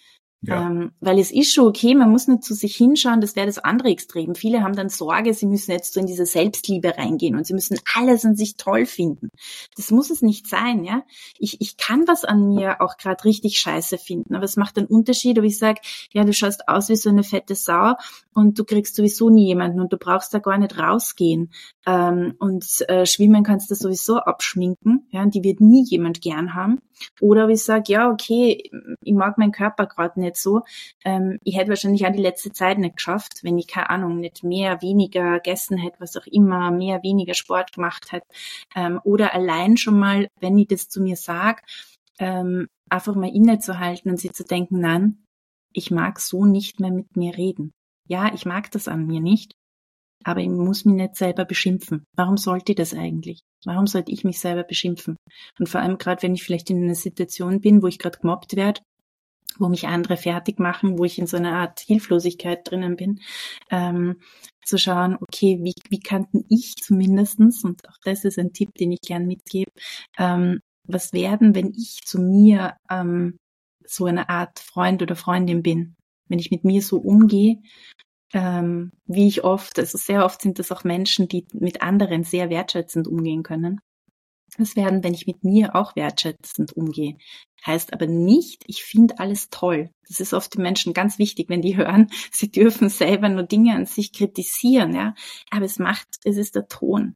Ja. Ähm, weil es ist schon okay, man muss nicht zu sich hinschauen, das wäre das andere Extrem. Viele haben dann Sorge, sie müssen jetzt so in diese Selbstliebe reingehen und sie müssen alles an sich toll finden. Das muss es nicht sein, ja. Ich, ich kann was an mir auch gerade richtig scheiße finden, aber es macht einen Unterschied, ob ich sage, ja, du schaust aus wie so eine fette Sau und du kriegst sowieso nie jemanden und du brauchst da gar nicht rausgehen. Ähm, und äh, schwimmen kannst du sowieso abschminken, ja, und die wird nie jemand gern haben. Oder ob ich sage, ja, okay, ich mag meinen Körper gerade nicht so. Ähm, ich hätte wahrscheinlich auch die letzte Zeit nicht geschafft, wenn ich, keine Ahnung, nicht mehr, weniger gegessen hätte, was auch immer, mehr, weniger Sport gemacht hätte. Ähm, oder allein schon mal, wenn ich das zu mir sage, ähm, einfach mal innezuhalten und sich zu denken, nein, ich mag so nicht mehr mit mir reden. Ja, ich mag das an mir nicht, aber ich muss mich nicht selber beschimpfen. Warum sollte ich das eigentlich? Warum sollte ich mich selber beschimpfen? Und vor allem gerade, wenn ich vielleicht in einer Situation bin, wo ich gerade gemobbt werde, wo mich andere fertig machen, wo ich in so einer Art Hilflosigkeit drinnen bin, ähm, zu schauen, okay, wie, wie kann denn ich zumindestens, und auch das ist ein Tipp, den ich gern mitgebe, ähm, was werden, wenn ich zu mir ähm, so eine Art Freund oder Freundin bin, wenn ich mit mir so umgehe, ähm, wie ich oft, also sehr oft sind das auch Menschen, die mit anderen sehr wertschätzend umgehen können. Was werden, wenn ich mit mir auch wertschätzend umgehe? Heißt aber nicht, ich finde alles toll. Das ist oft den Menschen ganz wichtig, wenn die hören, sie dürfen selber nur Dinge an sich kritisieren, ja. Aber es macht, es ist der Ton.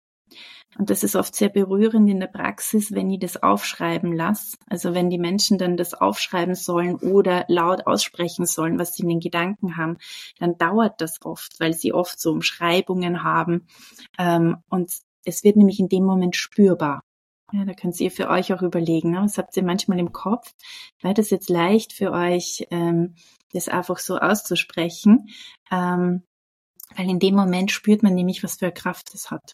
Und das ist oft sehr berührend in der Praxis, wenn ich das aufschreiben lasse. Also wenn die Menschen dann das aufschreiben sollen oder laut aussprechen sollen, was sie in den Gedanken haben, dann dauert das oft, weil sie oft so Umschreibungen haben. Und es wird nämlich in dem Moment spürbar. Ja, da könnt ihr für euch auch überlegen, ne? Was habt ihr manchmal im Kopf? Wäre das jetzt leicht für euch, ähm, das einfach so auszusprechen? Ähm, weil in dem Moment spürt man nämlich, was für eine Kraft das hat.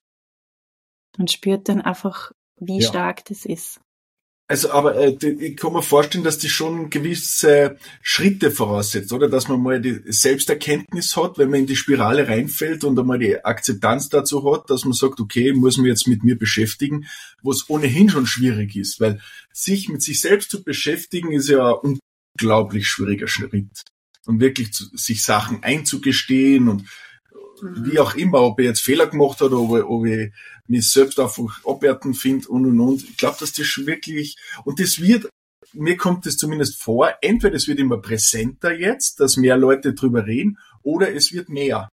Man spürt dann einfach, wie Ja. stark das ist. Also, aber äh, ich kann mir vorstellen, dass die schon gewisse Schritte voraussetzt, oder? Dass man mal die Selbsterkenntnis hat, wenn man in die Spirale reinfällt und einmal die Akzeptanz dazu hat, dass man sagt, okay, ich muss mich jetzt mit mir beschäftigen, was ohnehin schon schwierig ist, weil sich mit sich selbst zu beschäftigen ist ja ein unglaublich schwieriger Schritt. Und wirklich zu, sich Sachen einzugestehen und wie auch immer, ob ich jetzt Fehler gemacht habe oder ob, ob ich mich selbst einfach abwertend finde und und und. Ich glaube, dass das schon wirklich, und das wird, mir kommt das zumindest vor, entweder es wird immer präsenter jetzt, dass mehr Leute drüber reden, oder es wird mehr.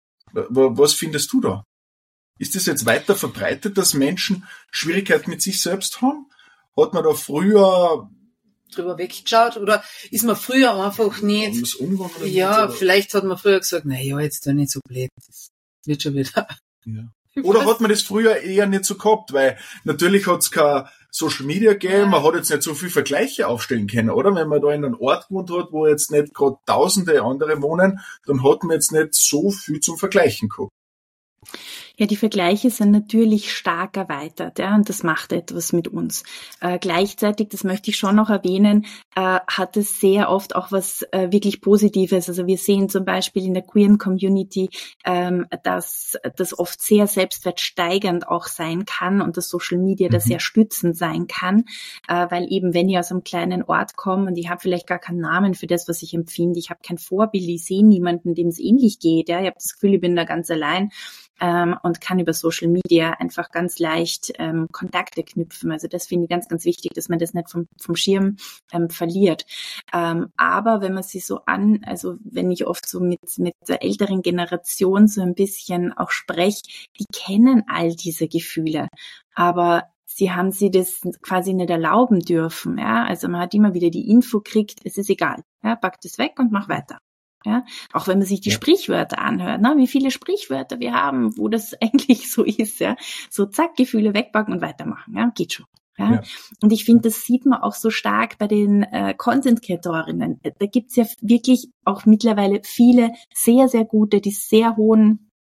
Was findest du da? Ist das jetzt weiter verbreitet, dass Menschen Schwierigkeiten mit sich selbst haben? Hat man da früher drüber weggeschaut oder ist man früher einfach nicht, ja, nicht, vielleicht hat man früher gesagt, na ja, jetzt doch nicht so blöd, das wird schon wieder. Ja. Oder hat man das früher eher nicht so gehabt, weil natürlich hat es kein Social Media gegeben, ja. Man hat jetzt nicht so viel Vergleiche aufstellen können, oder? Wenn man da in einem Ort gewohnt hat, wo jetzt nicht gerade tausende andere wohnen, dann hat man jetzt nicht so viel zum Vergleichen gehabt. Ja, die Vergleiche sind natürlich stark erweitert, ja, und das macht etwas mit uns. Äh, gleichzeitig, das möchte ich schon noch erwähnen, äh, hat es sehr oft auch was äh, wirklich Positives. Also wir sehen zum Beispiel in der queeren Community, ähm, dass das oft sehr selbstwertsteigernd auch sein kann und das Social Media mhm. da sehr stützend sein kann, äh, weil eben, wenn ich aus einem kleinen Ort komme und ich habe vielleicht gar keinen Namen für das, was ich empfinde, ich habe kein Vorbild, ich sehe niemanden, dem es ähnlich geht, ja, ich habe das Gefühl, ich bin da ganz allein, Ähm, und kann über Social Media einfach ganz leicht ähm, Kontakte knüpfen. Also das finde ich ganz, ganz wichtig, dass man das nicht vom, vom Schirm ähm, verliert. Ähm, aber wenn man sich so an, also wenn ich oft so mit, mit der älteren Generation so ein bisschen auch spreche, die kennen all diese Gefühle, aber sie haben sie das quasi nicht erlauben dürfen. Ja? Also man hat immer wieder die Info gekriegt, es ist egal, ja? Pack das weg und mach weiter. Ja, auch wenn man sich die ja. Sprichwörter anhört, ne, wie viele Sprichwörter wir haben, wo das eigentlich so ist, ja, so zack, Gefühle wegpacken und weitermachen, ja, geht schon. Ja. ja. Und ich finde, das sieht man auch so stark bei den äh, Content-Kreatorinnen. Da gibt's ja wirklich auch mittlerweile viele sehr, sehr gute, die sehr hohen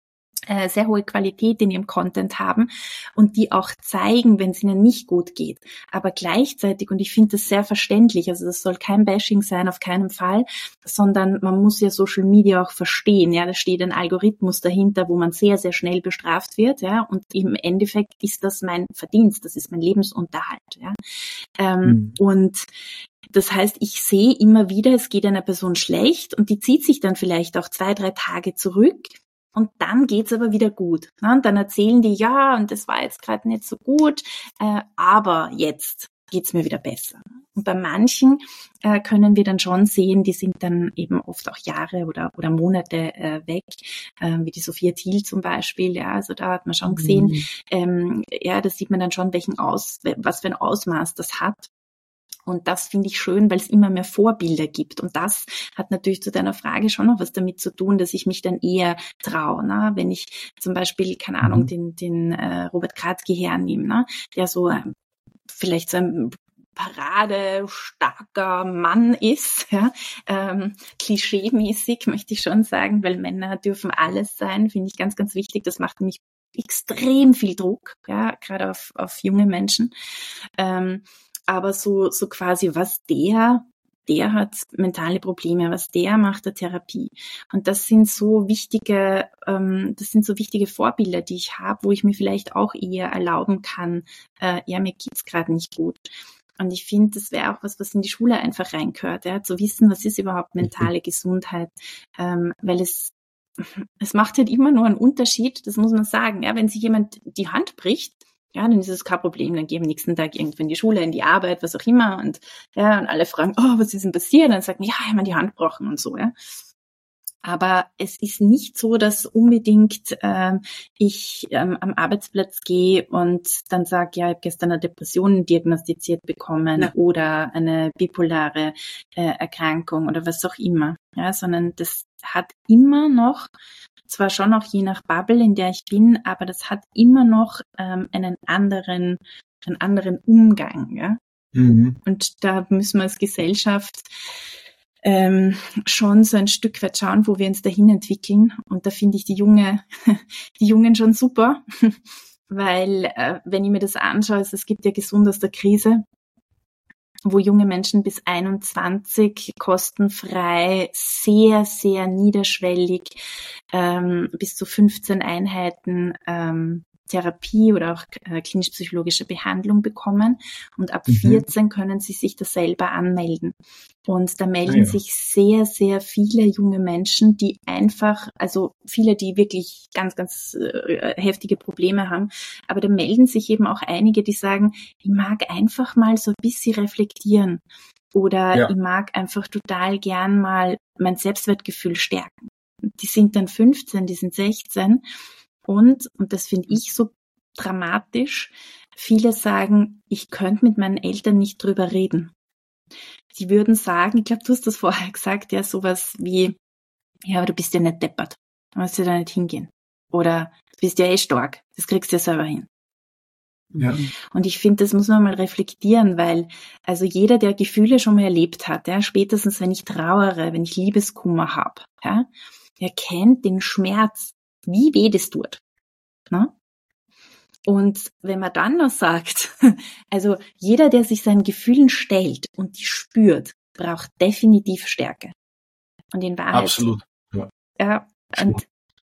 äh, sehr hohe Qualität in ihrem Content haben und die auch zeigen, wenn es ihnen nicht gut geht. Aber gleichzeitig, und ich finde das sehr verständlich, also das soll kein Bashing sein, auf keinen Fall, sondern man muss ja Social Media auch verstehen. Ja, da steht ein Algorithmus dahinter, wo man sehr, sehr schnell bestraft wird. Ja, und im Endeffekt ist das mein Verdienst, das ist mein Lebensunterhalt. Ja, ähm, mhm. und das heißt, ich sehe immer wieder, es geht einer Person schlecht und die zieht sich dann vielleicht auch zwei, drei Tage zurück. Und dann geht's aber wieder gut. Ne? Und dann erzählen die, ja, und das war jetzt gerade nicht so gut, äh, aber jetzt geht's mir wieder besser. Und bei manchen äh, können wir dann schon sehen, die sind dann eben oft auch Jahre oder oder Monate äh, weg, äh, wie die Sophia Thiel zum Beispiel. Ja, also da hat man schon gesehen, mhm. ähm, ja, da sieht man dann schon, welchen Aus, was für ein Ausmaß das hat. Und das finde ich schön, weil es immer mehr Vorbilder gibt. Und das hat natürlich zu deiner Frage schon noch was damit zu tun, dass ich mich dann eher traue. Ne? Wenn ich zum Beispiel, keine Ahnung, Mhm. den, den äh, Robert Kratzky hernehme, ne? der so äh, vielleicht so ein Parade starker Mann ist, ja, ähm, klischeemäßig möchte ich schon sagen, weil Männer dürfen alles sein, finde ich ganz, ganz wichtig. Das macht nämlich extrem viel Druck, ja, gerade auf, auf junge Menschen. Ähm, aber so, so quasi, was der, der hat mentale Probleme, was der macht der Therapie. Und das sind so wichtige, ähm, das sind so wichtige Vorbilder, die ich habe, wo ich mir vielleicht auch eher erlauben kann, äh, ja, mir geht's gerade nicht gut. Und ich finde, das wäre auch was, was in die Schule einfach reingehört, ja, zu wissen, was ist überhaupt mentale Gesundheit, ähm, weil es, es macht halt immer nur einen Unterschied, das muss man sagen, ja, wenn sich jemand die Hand bricht, ja, dann ist es kein Problem, dann gehen wir am nächsten Tag irgendwie in die Schule, in die Arbeit, was auch immer, und, ja, und alle fragen, oh, was ist denn passiert? Dann sagen, ja, ich habe mir die Hand gebrochen und so, ja. Aber es ist nicht so, dass unbedingt ähm, ich ähm, am Arbeitsplatz gehe und dann sage, ja, ich habe gestern eine Depression diagnostiziert bekommen ja. oder eine bipolare äh, Erkrankung oder was auch immer. Ja, sondern das hat immer noch, zwar schon auch je nach Bubble, in der ich bin, aber das hat immer noch ähm, einen anderen, einen anderen Umgang. Ja? Mhm. Und da müssen wir als Gesellschaft Ähm, schon so ein Stück weit schauen, wo wir uns dahin entwickeln. Und da finde ich die Junge, die Jungen schon super, weil äh, wenn ich mir das anschaue, es gibt ja Gesund aus der Krise, wo junge Menschen bis einundzwanzig kostenfrei, sehr, sehr niederschwellig ähm, bis zu fünfzehn Einheiten ähm, Therapie oder auch äh, klinisch-psychologische Behandlung bekommen. Und ab mhm. vierzehn können sie sich das selber anmelden. Und da melden ja. sich sehr, sehr viele junge Menschen, die einfach, also viele, die wirklich ganz, ganz äh, heftige Probleme haben, aber da melden sich eben auch einige, die sagen, ich mag einfach mal so ein bisschen reflektieren oder ja. ich mag einfach total gern mal mein Selbstwertgefühl stärken. Die sind dann fünfzehn, die sind sechzehn. Und, und das finde ich so dramatisch, viele sagen, ich könnte mit meinen Eltern nicht drüber reden. Die würden sagen, ich glaube, du hast das vorher gesagt, ja, sowas wie, ja, aber du bist ja nicht deppert, du musst ja da nicht hingehen. Oder du bist ja eh stark, das kriegst du ja selber hin. Ja. Und ich finde, das muss man mal reflektieren, weil also jeder, der Gefühle schon mal erlebt hat, ja, spätestens wenn ich trauere, wenn ich Liebeskummer habe, ja, der kennt den Schmerz, wie weh das tut. Ne? Und wenn man dann noch sagt, also jeder, der sich seinen Gefühlen stellt und die spürt, braucht definitiv Stärke. Und in Wahrheit. Absolut. Ja. Ja, und,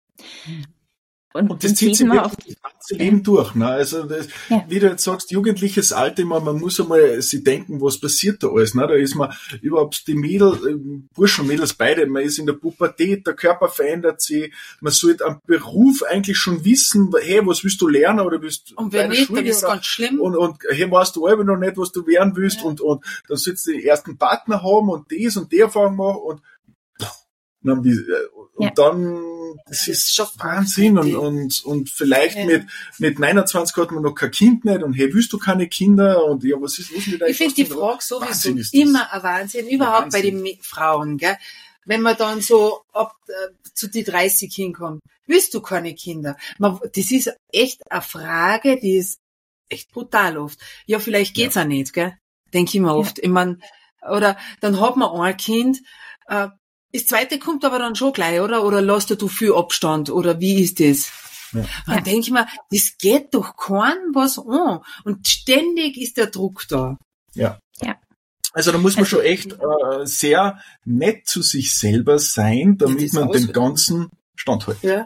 und, und das zieht sich wirklich das ganze Leben ja. durch. Ne? Also das, ja. wie du jetzt sagst, jugendliches Alter, man, man muss einmal sich denken, was passiert da alles. Ne? Da ist man überhaupt die Mädel, Burschen, Mädels beide, man ist in der Pubertät, der Körper verändert sich, man sollte am Beruf eigentlich schon wissen, hey, was willst du lernen oder willst und wenn nicht, Schule, dann ist es ganz schlimm. Und, und hey, weißt du aber noch nicht, was du werden willst ja. und, und dann sollst du den ersten Partner haben und das und der Erfahrung machen und Und ja. dann, das, das ist schon Wahnsinn und, und, und vielleicht ja. mit, mit neunundzwanzig hat man noch kein Kind nicht und hey, willst du keine Kinder und ja, was ist, was mit Ich finde die Frage sowieso immer ein Wahnsinn, überhaupt Wahnsinn. Bei den Frauen, gell. Wenn man dann so ab, äh, zu die dreißig hinkommt, willst du keine Kinder? Man, das ist echt eine Frage, die ist echt brutal oft. Ja, vielleicht geht's ja. auch nicht, gell. Denke ich mir oft. Ja. Ich mein, oder dann hat man ein Kind, äh, das zweite kommt aber dann schon gleich, oder? Oder lässt du viel Abstand? Oder wie ist das? Ja. Dann Ja. denke ich mir, das geht doch keinem was an. Und ständig ist der Druck da. Ja. Ja. Also da muss man Also- schon echt äh, sehr nett zu sich selber sein, damit das man aus- dem Ganzen standhält. Ja.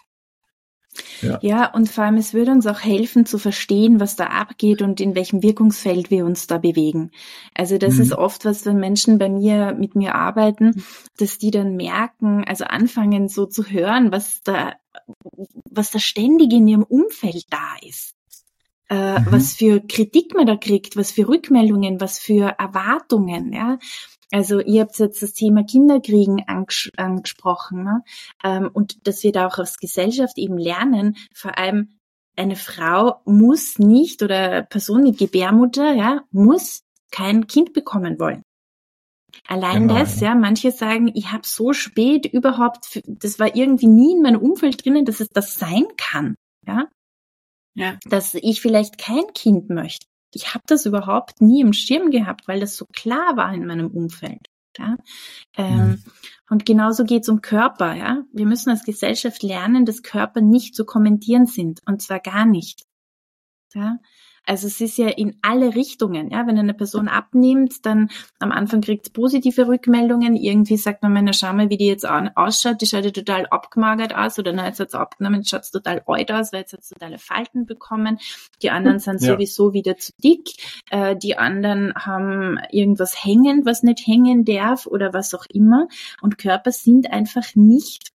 Ja, und vor allem, es würde uns auch helfen zu verstehen, was da abgeht und in welchem Wirkungsfeld wir uns da bewegen. Also das Mhm. ist oft was, wenn Menschen bei mir, mit mir arbeiten, dass die dann merken, also anfangen so zu hören, was da, was da ständig in ihrem Umfeld da ist. Äh, Mhm. was für Kritik man da kriegt, was für Rückmeldungen, was für Erwartungen, ja. Also ihr habt jetzt das Thema Kinderkriegen anges- angesprochen, ne? Ähm, und dass wir da auch als Gesellschaft eben lernen, vor allem eine Frau muss nicht oder Person mit Gebärmutter, ja, muss kein Kind bekommen wollen. Allein Genau, das, ja. ja, manche sagen, ich habe so spät überhaupt, das war irgendwie nie in meinem Umfeld drinnen, dass es das sein kann, ja, Ja. dass ich vielleicht kein Kind möchte. Ich habe das überhaupt nie im Schirm gehabt, weil das so klar war in meinem Umfeld. Ja? Ähm, Mhm. Und genauso geht's um Körper. Ja? Wir müssen als Gesellschaft lernen, dass Körper nicht zu kommentieren sind. Und zwar gar nicht. Ja? Also es ist ja in alle Richtungen. Ja? Wenn eine Person abnimmt, dann am Anfang kriegt es positive Rückmeldungen. Irgendwie sagt man, meine, schau mal, wie die jetzt an, ausschaut. Die schaut ja total abgemagert aus. Oder nein, jetzt hat's abgenommen, jetzt schaut's total alt aus, weil jetzt hat's totale Falten bekommen. Die anderen sind Ja. sowieso wieder zu dick. Äh, die anderen haben irgendwas hängen, was nicht hängen darf oder was auch immer. Und Körper sind einfach nicht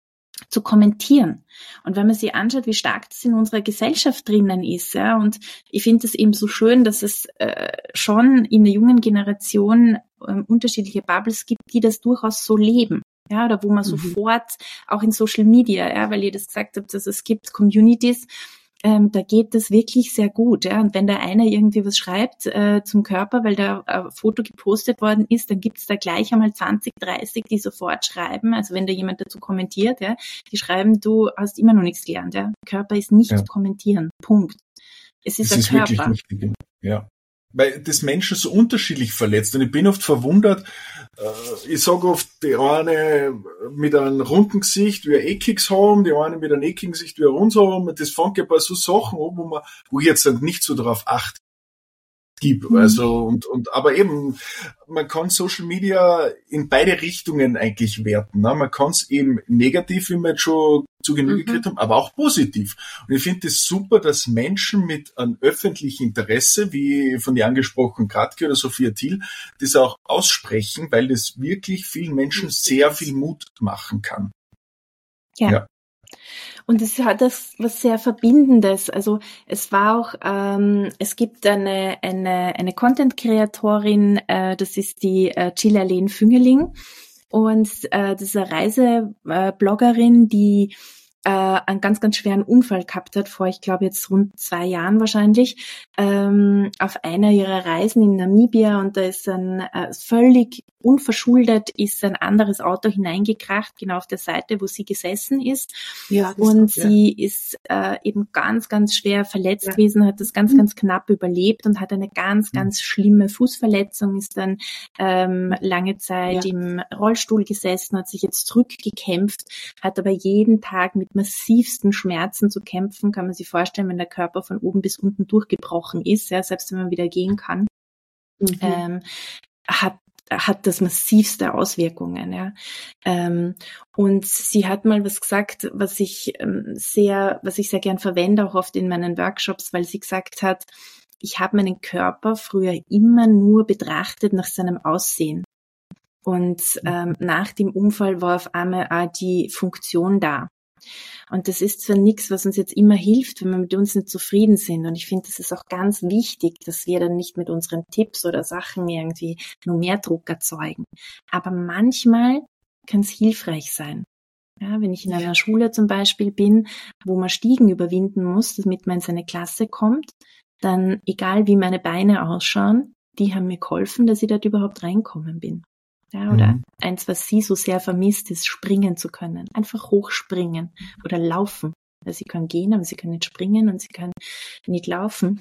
zu kommentieren. Und wenn man sich anschaut, wie stark das in unserer Gesellschaft drinnen ist, ja, und ich finde es eben so schön, dass es äh, schon in der jungen Generation ähm, unterschiedliche Bubbles gibt, die das durchaus so leben. Ja, oder wo man Mhm. sofort auch in Social Media, ja, weil ihr das gesagt habt, dass es gibt Communities, ähm, da geht das wirklich sehr gut, ja. Und wenn da einer irgendwie was schreibt äh, zum Körper, weil da ein Foto gepostet worden ist, dann gibt's da gleich einmal zwanzig, dreißig, die sofort schreiben. Also wenn da jemand dazu kommentiert, ja, die schreiben, du hast immer noch nichts gelernt, ja. Körper ist nicht Ja. zu kommentieren. Punkt. Es ist Das ein ist wirklich Körper. wichtig. Ja. Weil das Menschen so unterschiedlich verletzt. Und ich bin oft verwundert, äh, ich sage oft, die eine mit einem runden Gesicht wie ein eckiges haben, die eine mit einem eckigen Gesicht wie ein rundes haben. Das fängt ja bei so Sachen an, wo man, wo ich jetzt nicht so darauf achte. Gibt. Mhm. Also, und, und, aber eben, man kann Social Media in beide Richtungen eigentlich werten. Ne? Man kann es eben negativ, wie wir jetzt schon zu Genüge Mhm. gekriegt haben, aber auch positiv. Und ich finde es das super, dass Menschen mit einem öffentlichen Interesse, wie von dir angesprochen Kratke oder Sophia Thiel, das auch aussprechen, weil das wirklich vielen Menschen sehr viel Mut machen kann. Ja. Ja. Und es hat das was sehr Verbindendes. Also es war auch, ähm, es gibt eine eine eine Content-Kreatorin, äh, das ist die äh, Gillian Füngeling, und äh, das ist eine Reisebloggerin, die äh, einen ganz, ganz schweren Unfall gehabt hat, vor, ich glaube, jetzt rund zwei Jahren wahrscheinlich, ähm, auf einer ihrer Reisen in Namibia, und da ist ein äh, völlig unverschuldet ist ein anderes Auto hineingekracht, genau auf der Seite, wo sie gesessen ist. Ja, das Und ja. sie ist äh, eben ganz, ganz schwer verletzt Ja. gewesen, hat das ganz, ganz knapp überlebt und hat eine ganz, Mhm. ganz schlimme Fußverletzung, ist dann ähm, lange Zeit Ja. im Rollstuhl gesessen, hat sich jetzt zurückgekämpft, hat aber jeden Tag mit massivsten Schmerzen zu kämpfen. Kann man sich vorstellen, wenn der Körper von oben bis unten durchgebrochen ist, ja, selbst wenn man wieder gehen kann, Mhm. ähm, hat hat das massivste Auswirkungen, ja. Ähm, und sie hat mal was gesagt, was ich ähm, sehr, was ich sehr gern verwende, auch oft in meinen Workshops, weil sie gesagt hat, ich habe meinen Körper früher immer nur betrachtet nach seinem Aussehen. Und ähm, nach dem Unfall war auf einmal auch die Funktion da. Und das ist zwar nichts, was uns jetzt immer hilft, wenn wir mit uns nicht zufrieden sind. Und ich finde, das ist auch ganz wichtig, dass wir dann nicht mit unseren Tipps oder Sachen irgendwie nur mehr Druck erzeugen. Aber manchmal kann es hilfreich sein. Ja, wenn ich in Ja. einer Schule zum Beispiel bin, wo man Stiegen überwinden muss, damit man in seine Klasse kommt, dann, egal wie meine Beine ausschauen, die haben mir geholfen, dass ich dort überhaupt reinkommen bin. Ja, oder Mhm. eins, was sie so sehr vermisst, ist springen zu können. Einfach hochspringen oder laufen. Weil sie kann gehen, aber sie kann nicht springen und sie kann nicht laufen.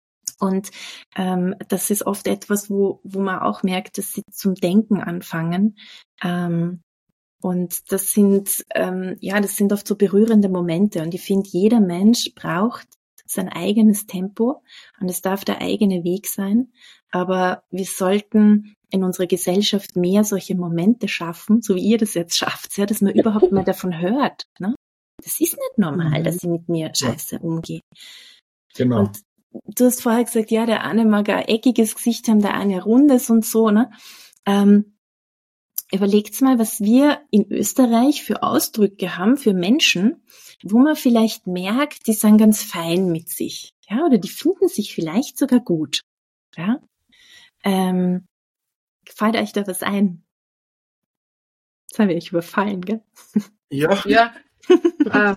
Und ähm, das ist oft etwas, wo wo man auch merkt, dass sie zum Denken anfangen. Ähm, Und das sind, ähm, ja, das sind oft so berührende Momente. Und ich finde, jeder Mensch braucht sein eigenes Tempo und es darf der eigene Weg sein. Aber wir sollten in unserer Gesellschaft mehr solche Momente schaffen, so wie ihr das jetzt schafft, ja, dass man überhaupt mal davon hört. Ne? Das ist nicht normal, Mhm. dass ich mit mir scheiße umgehe. Genau. Und du hast vorher gesagt, ja, der eine mag ein eckiges Gesicht haben, der eine ein rundes und so, ne? Ähm, überlegt's mal, was wir in Österreich für Ausdrücke haben, für Menschen, wo man vielleicht merkt, die sind ganz fein mit sich, ja, oder die finden sich vielleicht sogar gut, ja. Ähm, fällt euch da was ein? Jetzt haben wir euch überfallen, gell? Ja. Ja. ähm,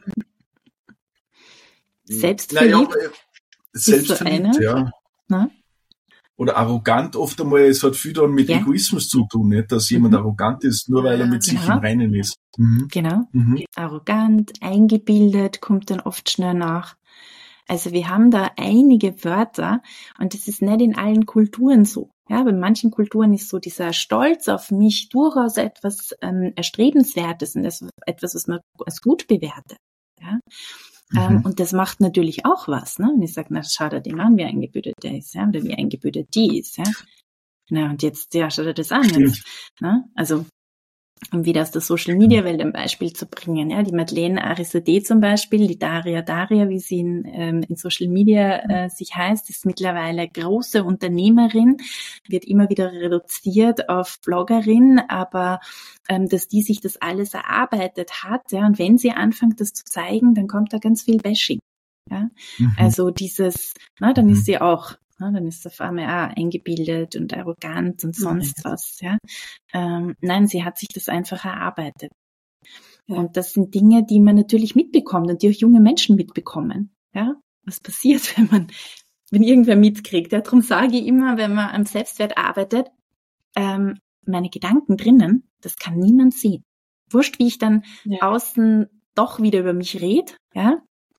Selbstverliebt. Naja, selbstverliebt, so ja. Na? Oder arrogant oft einmal, es hat viel dann mit Ja. Egoismus zu tun, nicht, dass jemand Mhm. arrogant ist, nur weil er mit sich Genau. im Reinen ist. Mhm. Genau. Mhm. Arrogant, eingebildet, kommt dann oft schnell nach. Also wir haben da einige Wörter und das ist nicht in allen Kulturen so. Ja, bei manchen Kulturen ist so dieser Stolz auf mich durchaus etwas ähm, Erstrebenswertes und das etwas, was man als gut bewertet. Ja. Mhm. Ähm, und das macht natürlich auch was, ne? Und ich sage, na, schau dir den an, wie eingebildet der ist, ja, oder wie eingebildet die ist, ja. Na, und jetzt, ja, schau dir das an, Stimmt. jetzt, ne? Also, um wieder aus der Social-Media-Welt ein Beispiel zu bringen, ja, die Madeleine Arisodé zum Beispiel, die Daria Daria, wie sie in, ähm, in Social-Media äh, sich heißt, ist mittlerweile große Unternehmerin, wird immer wieder reduziert auf Bloggerin, aber ähm, dass die sich das alles erarbeitet hat, ja, und wenn sie anfängt, das zu zeigen, dann kommt da ganz viel Bashing, ja, Mhm. also dieses, na, dann Mhm. ist sie auch, na, dann ist sie auf einmal auch eingebildet und arrogant und sonst was, ja. Ähm, nein, sie hat sich das einfach erarbeitet. Ja. Und das sind Dinge, die man natürlich mitbekommt und die auch junge Menschen mitbekommen, ja. Was passiert, wenn man, wenn irgendwer mitkriegt, ja. Darum sage ich immer, wenn man am Selbstwert arbeitet, ähm, meine Gedanken drinnen, das kann niemand sehen. Wurscht, wie ich dann Ja. außen doch wieder über mich rede, ja.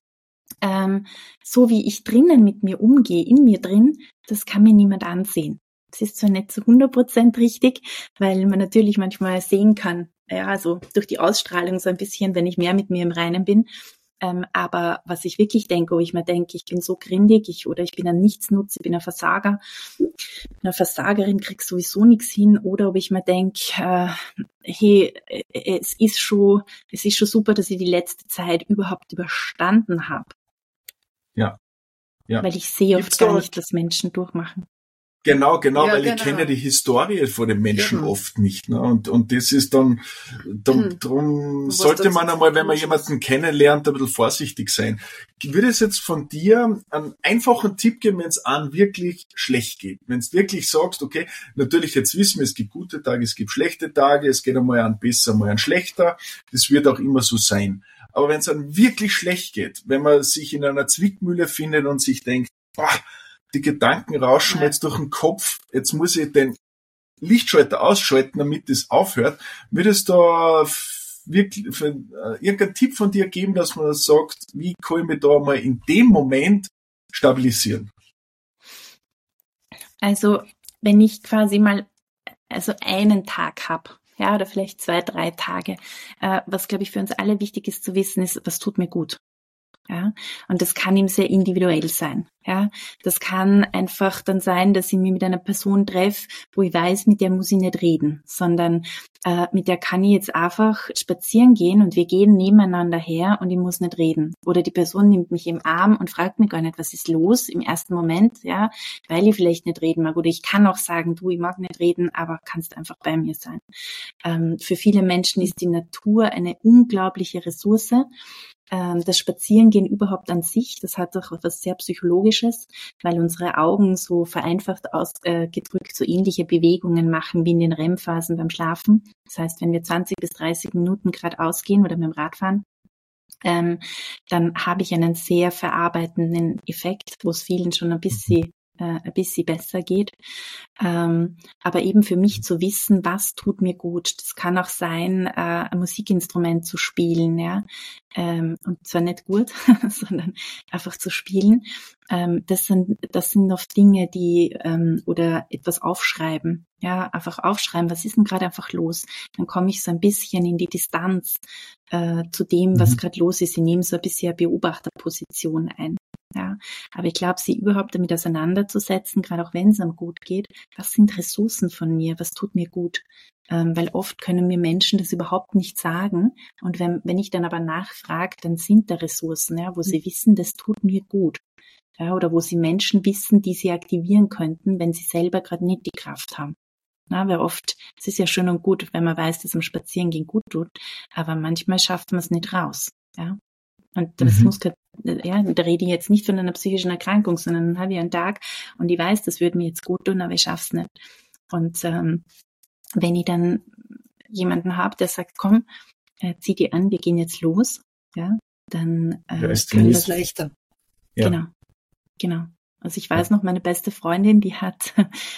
Ähm, so wie ich drinnen mit mir umgehe, in mir drin, das kann mir niemand ansehen. Das ist zwar nicht zu hundert Prozent richtig, weil man natürlich manchmal sehen kann, ja, also durch die Ausstrahlung so ein bisschen, wenn ich mehr mit mir im Reinen bin. Ähm, aber was ich wirklich denke, wo ich mir denke, ich bin so grindig, ich, oder ich bin ein Nichtsnutz, ich bin ein Versager, eine Versagerin, krieg sowieso nichts hin, oder ob ich mir denke, äh, hey, es ist schon, es ist schon super, dass ich die letzte Zeit überhaupt überstanden habe. Ja. Ja. Weil ich sehe oft Gibt's gar da- nicht, was Menschen durchmachen. Genau, genau, Ja, weil genau. ich kenne die Historie von den Menschen Eben. oft nicht. Ne? Und, und das ist dann, dann Hm. drum Was sollte dazu man einmal, wenn man tun jemanden kennenlernt, ein bisschen vorsichtig sein. Ich würde es jetzt von dir einen einfachen Tipp geben, wenn es an wirklich schlecht geht. Wenn du wirklich sagst, okay, natürlich jetzt wissen wir, es gibt gute Tage, es gibt schlechte Tage, es geht einmal an besser, einmal an schlechter. Das wird auch immer so sein. Aber wenn es dann wirklich schlecht geht, wenn man sich in einer Zwickmühle findet und sich denkt, boah, die Gedanken rauschen Ja. jetzt durch den Kopf, jetzt muss ich den Lichtschalter ausschalten, damit es aufhört. Würdest du da f- wirklich für, äh, irgendeinen Tipp von dir geben, dass man sagt, wie kann ich mich da mal in dem Moment stabilisieren? Also, wenn ich quasi mal, also einen Tag hab, ja, oder vielleicht zwei, drei Tage, äh, was, glaube ich, für uns alle wichtig ist zu wissen, ist, was tut mir gut. Ja, und das kann ihm sehr individuell sein. Ja, das kann einfach dann sein, dass ich mich mit einer Person treffe, wo ich weiß, mit der muss ich nicht reden, sondern äh, mit der kann ich jetzt einfach spazieren gehen und wir gehen nebeneinander her und ich muss nicht reden. Oder die Person nimmt mich im Arm und fragt mich gar nicht, was ist los im ersten Moment, ja, weil ich vielleicht nicht reden mag. Oder ich kann auch sagen, du, ich mag nicht reden, aber kannst einfach bei mir sein. Ähm, für viele Menschen ist die Natur eine unglaubliche Ressource. Das Spazierengehen überhaupt an sich, das hat doch etwas sehr Psychologisches, weil unsere Augen so vereinfacht ausgedrückt so ähnliche Bewegungen machen wie in den R E M-Phasen beim Schlafen. Das heißt, wenn wir zwanzig bis dreißig Minuten geradeaus gehen oder mit dem Rad fahren, ähm, dann habe ich einen sehr verarbeitenden Effekt, wo es vielen schon ein bisschen äh, ein bisschen besser geht. Ähm, aber eben für mich zu wissen, was tut mir gut. Das kann auch sein, äh, ein Musikinstrument zu spielen, ja. Ähm, und zwar nicht gut, sondern einfach zu spielen. Ähm, das sind, das sind oft Dinge, die, ähm, oder etwas aufschreiben. Ja, einfach aufschreiben, was ist denn gerade einfach los? Dann komme ich so ein bisschen in die Distanz äh, zu dem, was mhm. gerade los ist. Ich nehme so ein bisschen eine Beobachterposition ein. Ja, aber ich glaube, sie überhaupt damit auseinanderzusetzen, gerade auch wenn es einem gut geht, was sind Ressourcen von mir, was tut mir gut? Ähm, weil oft können mir Menschen das überhaupt nicht sagen. Und wenn, wenn ich dann aber nachfrage, dann sind da Ressourcen, ja, wo sie wissen, das tut mir gut. Ja, oder wo sie Menschen wissen, die sie aktivieren könnten, wenn sie selber gerade nicht die Kraft haben. Na, weil oft, es ist ja schön und gut, wenn man weiß, dass am Spazierengehen gut tut, aber manchmal schafft man es nicht raus. Ja. Und das mhm. muss, ja, da rede ich jetzt nicht von einer psychischen Erkrankung, sondern dann habe ich einen Tag und ich weiß, das würde mir jetzt gut tun, aber ich schaff's nicht. Und ähm, wenn ich dann jemanden habe, der sagt, komm, äh, zieh dich an, wir gehen jetzt los, ja, dann äh, ja, ist kann das leichter. Ja. Genau, genau. Also ich weiß noch, meine beste Freundin, die hat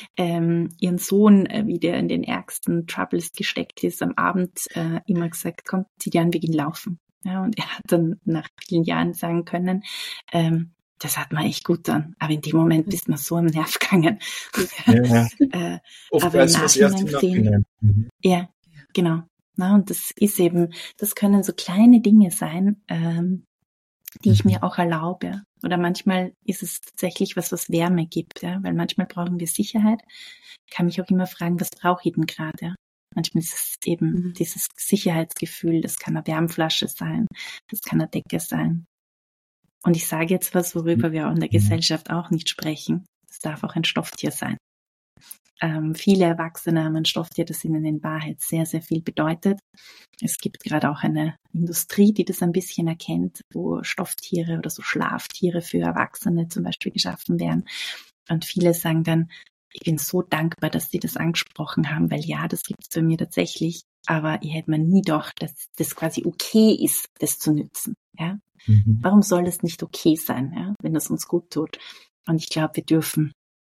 ähm, ihren Sohn, äh, wie der in den ärgsten Troubles gesteckt ist, am Abend äh, immer gesagt, komm, zieh dich an, wir gehen laufen. Ja, und er hat dann nach vielen Jahren sagen können, ähm, das hat mir echt gut an. Aber in dem Moment bist man so am Nerv gegangen. Ja, ja. äh, Oft aber im Nachhinein gesehen, mhm. ja, genau. Na, und das ist eben, das können so kleine Dinge sein, ähm, die ich mir auch erlaube. Oder manchmal ist es tatsächlich was, was Wärme gibt, ja, weil manchmal brauchen wir Sicherheit. Ich kann mich auch immer fragen, was brauche ich denn gerade? Ja? Manchmal ist es eben mhm. dieses Sicherheitsgefühl, das kann eine Wärmflasche sein, das kann eine Decke sein. Und ich sage jetzt was, worüber wir auch in der Gesellschaft auch nicht sprechen. Das darf auch ein Stofftier sein. Ähm, viele Erwachsene haben ein Stofftier, das ihnen in Wahrheit sehr, sehr viel bedeutet. Es gibt gerade auch eine Industrie, die das ein bisschen erkennt, wo Stofftiere oder so Schlaftiere für Erwachsene zum Beispiel geschaffen werden. Und viele sagen dann, ich bin so dankbar, dass Sie das angesprochen haben, weil ja, das gibt es bei mir tatsächlich, aber ich hätte mir nie gedacht, dass das quasi okay ist, das zu nützen. Ja? Mhm. Warum soll das nicht okay sein, ja, wenn das uns gut tut? Und ich glaube, wir dürfen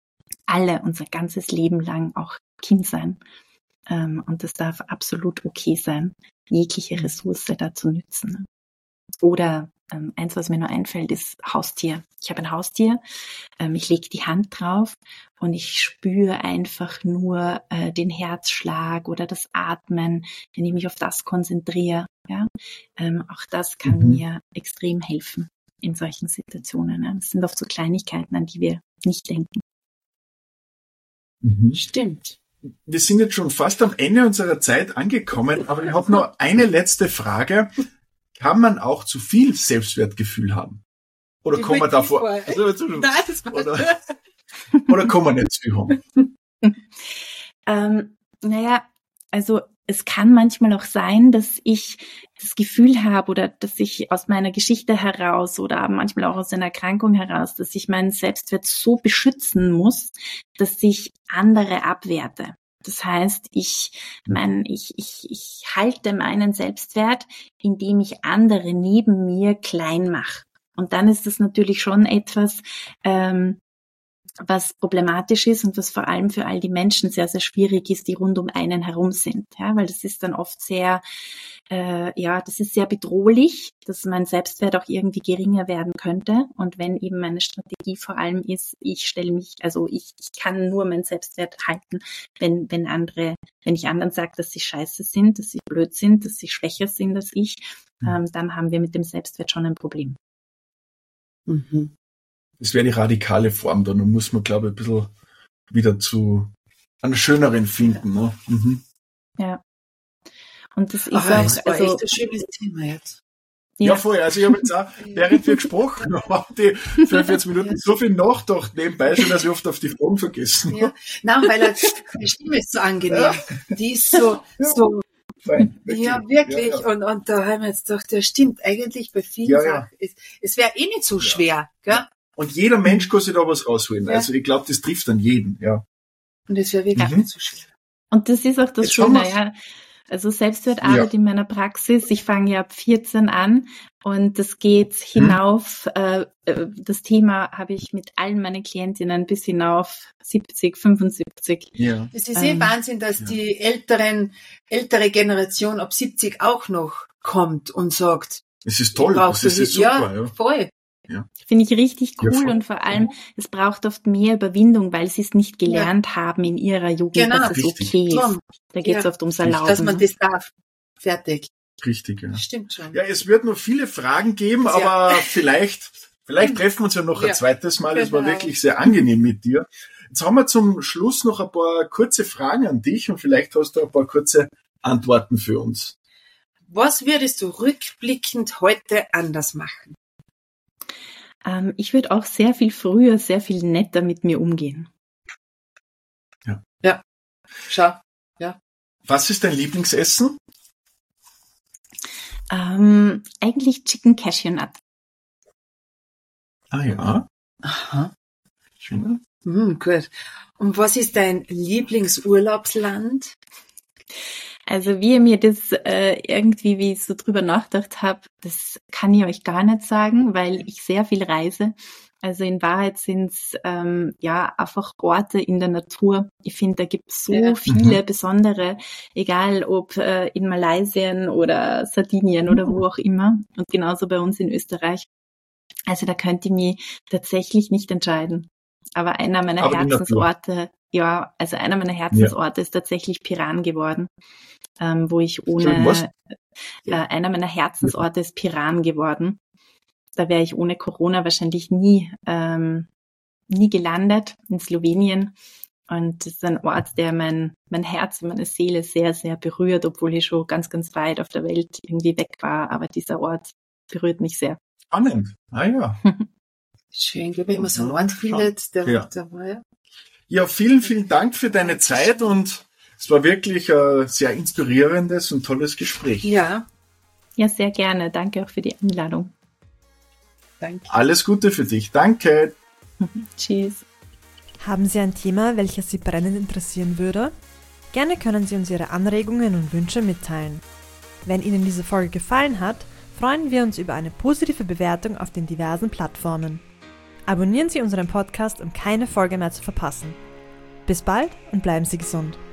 alle unser ganzes Leben lang auch Kind sein. Ähm, und das darf absolut okay sein, jegliche Ressource da zu nützen. Oder ähm, eins, was mir nur einfällt, ist Haustier. Ich habe ein Haustier, ähm, ich lege die Hand drauf und ich spüre einfach nur äh, den Herzschlag oder das Atmen, wenn ich mich auf das konzentriere. Ja? Ähm, auch das kann mhm. mir extrem helfen in solchen Situationen. Ja? Das sind oft so Kleinigkeiten, an die wir nicht denken. Mhm. Stimmt. Wir sind jetzt schon fast am Ende unserer Zeit angekommen, aber ich habe noch eine letzte Frage. Kann man auch zu viel Selbstwertgefühl haben? Oder ich kann man davor, also, Nein, das war oder, oder kann man nicht zu viel haben? ähm, naja, also es kann manchmal auch sein, dass ich das Gefühl habe oder dass ich aus meiner Geschichte heraus oder manchmal auch aus einer Erkrankung heraus, dass ich meinen Selbstwert so beschützen muss, dass ich andere abwerte. Das heißt, ich, mein, ich, ich, ich halte meinen Selbstwert, indem ich andere neben mir klein mache. Und dann ist das natürlich schon etwas, ähm, was problematisch ist und was vor allem für all die Menschen sehr, sehr schwierig ist, die rund um einen herum sind. Ja, weil das ist dann oft sehr, äh, ja, das ist sehr bedrohlich, dass mein Selbstwert auch irgendwie geringer werden könnte. Und wenn eben meine Strategie vor allem ist, ich stelle mich, also ich, ich kann nur meinen Selbstwert halten, wenn, wenn andere, wenn ich anderen sage, dass sie scheiße sind, dass sie blöd sind, dass sie schwächer sind als ich, ähm, dann haben wir mit dem Selbstwert schon ein Problem. Mhm. Das wäre die radikale Form, dann muss man, glaube ich, ein bisschen wieder zu einer schöneren finden. Ne? Mhm. Ja. Und das ist Ach, auch, das war also, echt ein schönes Thema jetzt. Ja, ja vorher. Also ich habe jetzt auch, während wir gesprochen haben, die fünfundvierzig Minuten so viel nachgedacht nebenbei schon, dass ich oft auf die Fragen vergessen habe. Ja. Nein, weil er, die Stimme ist so angenehm. Ja. Die ist so, so. Fein, wirklich. Ja, wirklich. Ja, ja. Und, und da haben wir jetzt gedacht, ja stimmt, eigentlich bei vielen ja, ja. Sachen, es, es wäre eh nicht so ja. schwer, gell? Und jeder Mensch kann sich da was rausholen. Ja. Also ich glaube, das trifft dann jeden, ja. Und es wäre wirklich ja. nicht so schwer. Und das ist auch das Jetzt Schöne, ja. Also Selbstwertarbeit Ja. in meiner Praxis. Ich fange ja ab vierzehn an und das geht hinauf. Äh, äh, das Thema habe ich mit allen meinen Klientinnen bis hinauf siebzig, fünfundsiebzig. Ja. Es ist eh Ähm, Wahnsinn, dass ja. die älteren, ältere Generation ab siebzig auch noch kommt und sagt, Es ist toll, brauchst das du ist hi- super. ja, Ja. voll. Finde ich richtig Ja, cool voll. und vor allem, es braucht oft mehr Überwindung, weil sie es nicht gelernt haben in ihrer Jugend, Genau. dass es Richtig. okay ist. Drum, Da geht es Ja. oft ums Richtig. Erlauben. dass man ne? das darf. Fertig. Richtig, ja. Stimmt schon. Ja, es wird noch viele Fragen geben, Ja. aber vielleicht, vielleicht treffen wir uns ja noch ein Ja. zweites Mal. Es war Genau. wirklich sehr angenehm mit dir. Jetzt haben wir zum Schluss noch ein paar kurze Fragen an dich und vielleicht hast du ein paar kurze Antworten für uns. Was würdest du rückblickend heute anders machen? Ähm, ich würde auch sehr viel früher, sehr viel netter mit mir umgehen. Schau. Was ist dein Lieblingsessen? Ähm, eigentlich Chicken Cashew Nut. Ah ja, Aha. schön. Hm, gut. Und was ist dein Lieblingsurlaubsland? Also wie ihr mir das äh, irgendwie, wie ich so drüber nachgedacht habe, das kann ich euch gar nicht sagen, weil ich sehr viel reise. Also in Wahrheit sind es ähm, ja einfach Orte in der Natur. Ich finde, da gibt es so Ja. viele besondere, egal ob äh, in Malaysia oder Sardinien oder wo auch immer. Und genauso bei uns in Österreich. Also da könnte ich mich tatsächlich nicht entscheiden. Aber einer meiner Aber die Natur. Herzensorte, ja, also einer meiner Herzensorte ist tatsächlich Piran geworden, ähm, wo ich ohne, Was? äh, einer meiner Herzensorte ist Piran geworden. Da wäre ich ohne Corona wahrscheinlich nie, ähm, nie gelandet in Slowenien. Und das ist ein Ort, der mein, mein Herz und meine Seele sehr, sehr berührt, obwohl ich schon ganz, ganz weit auf der Welt irgendwie weg war. Aber dieser Ort berührt mich sehr. Spannend. Ah ja. Schön, wenn man so Ja, einen findet, der, Ja. der war ja. Ja, vielen, vielen Dank für deine Zeit und es war wirklich ein sehr inspirierendes und tolles Gespräch. Ja, Ja, sehr gerne. Danke auch für die Einladung. danke. Alles Gute für dich. Danke. Tschüss. Haben Sie ein Thema, welches Sie brennend interessieren würde? Gerne können Sie uns Ihre Anregungen und Wünsche mitteilen. Wenn Ihnen diese Folge gefallen hat, freuen wir uns über eine positive Bewertung auf den diversen Plattformen. Abonnieren Sie unseren Podcast, um keine Folge mehr zu verpassen. Bis bald und bleiben Sie gesund.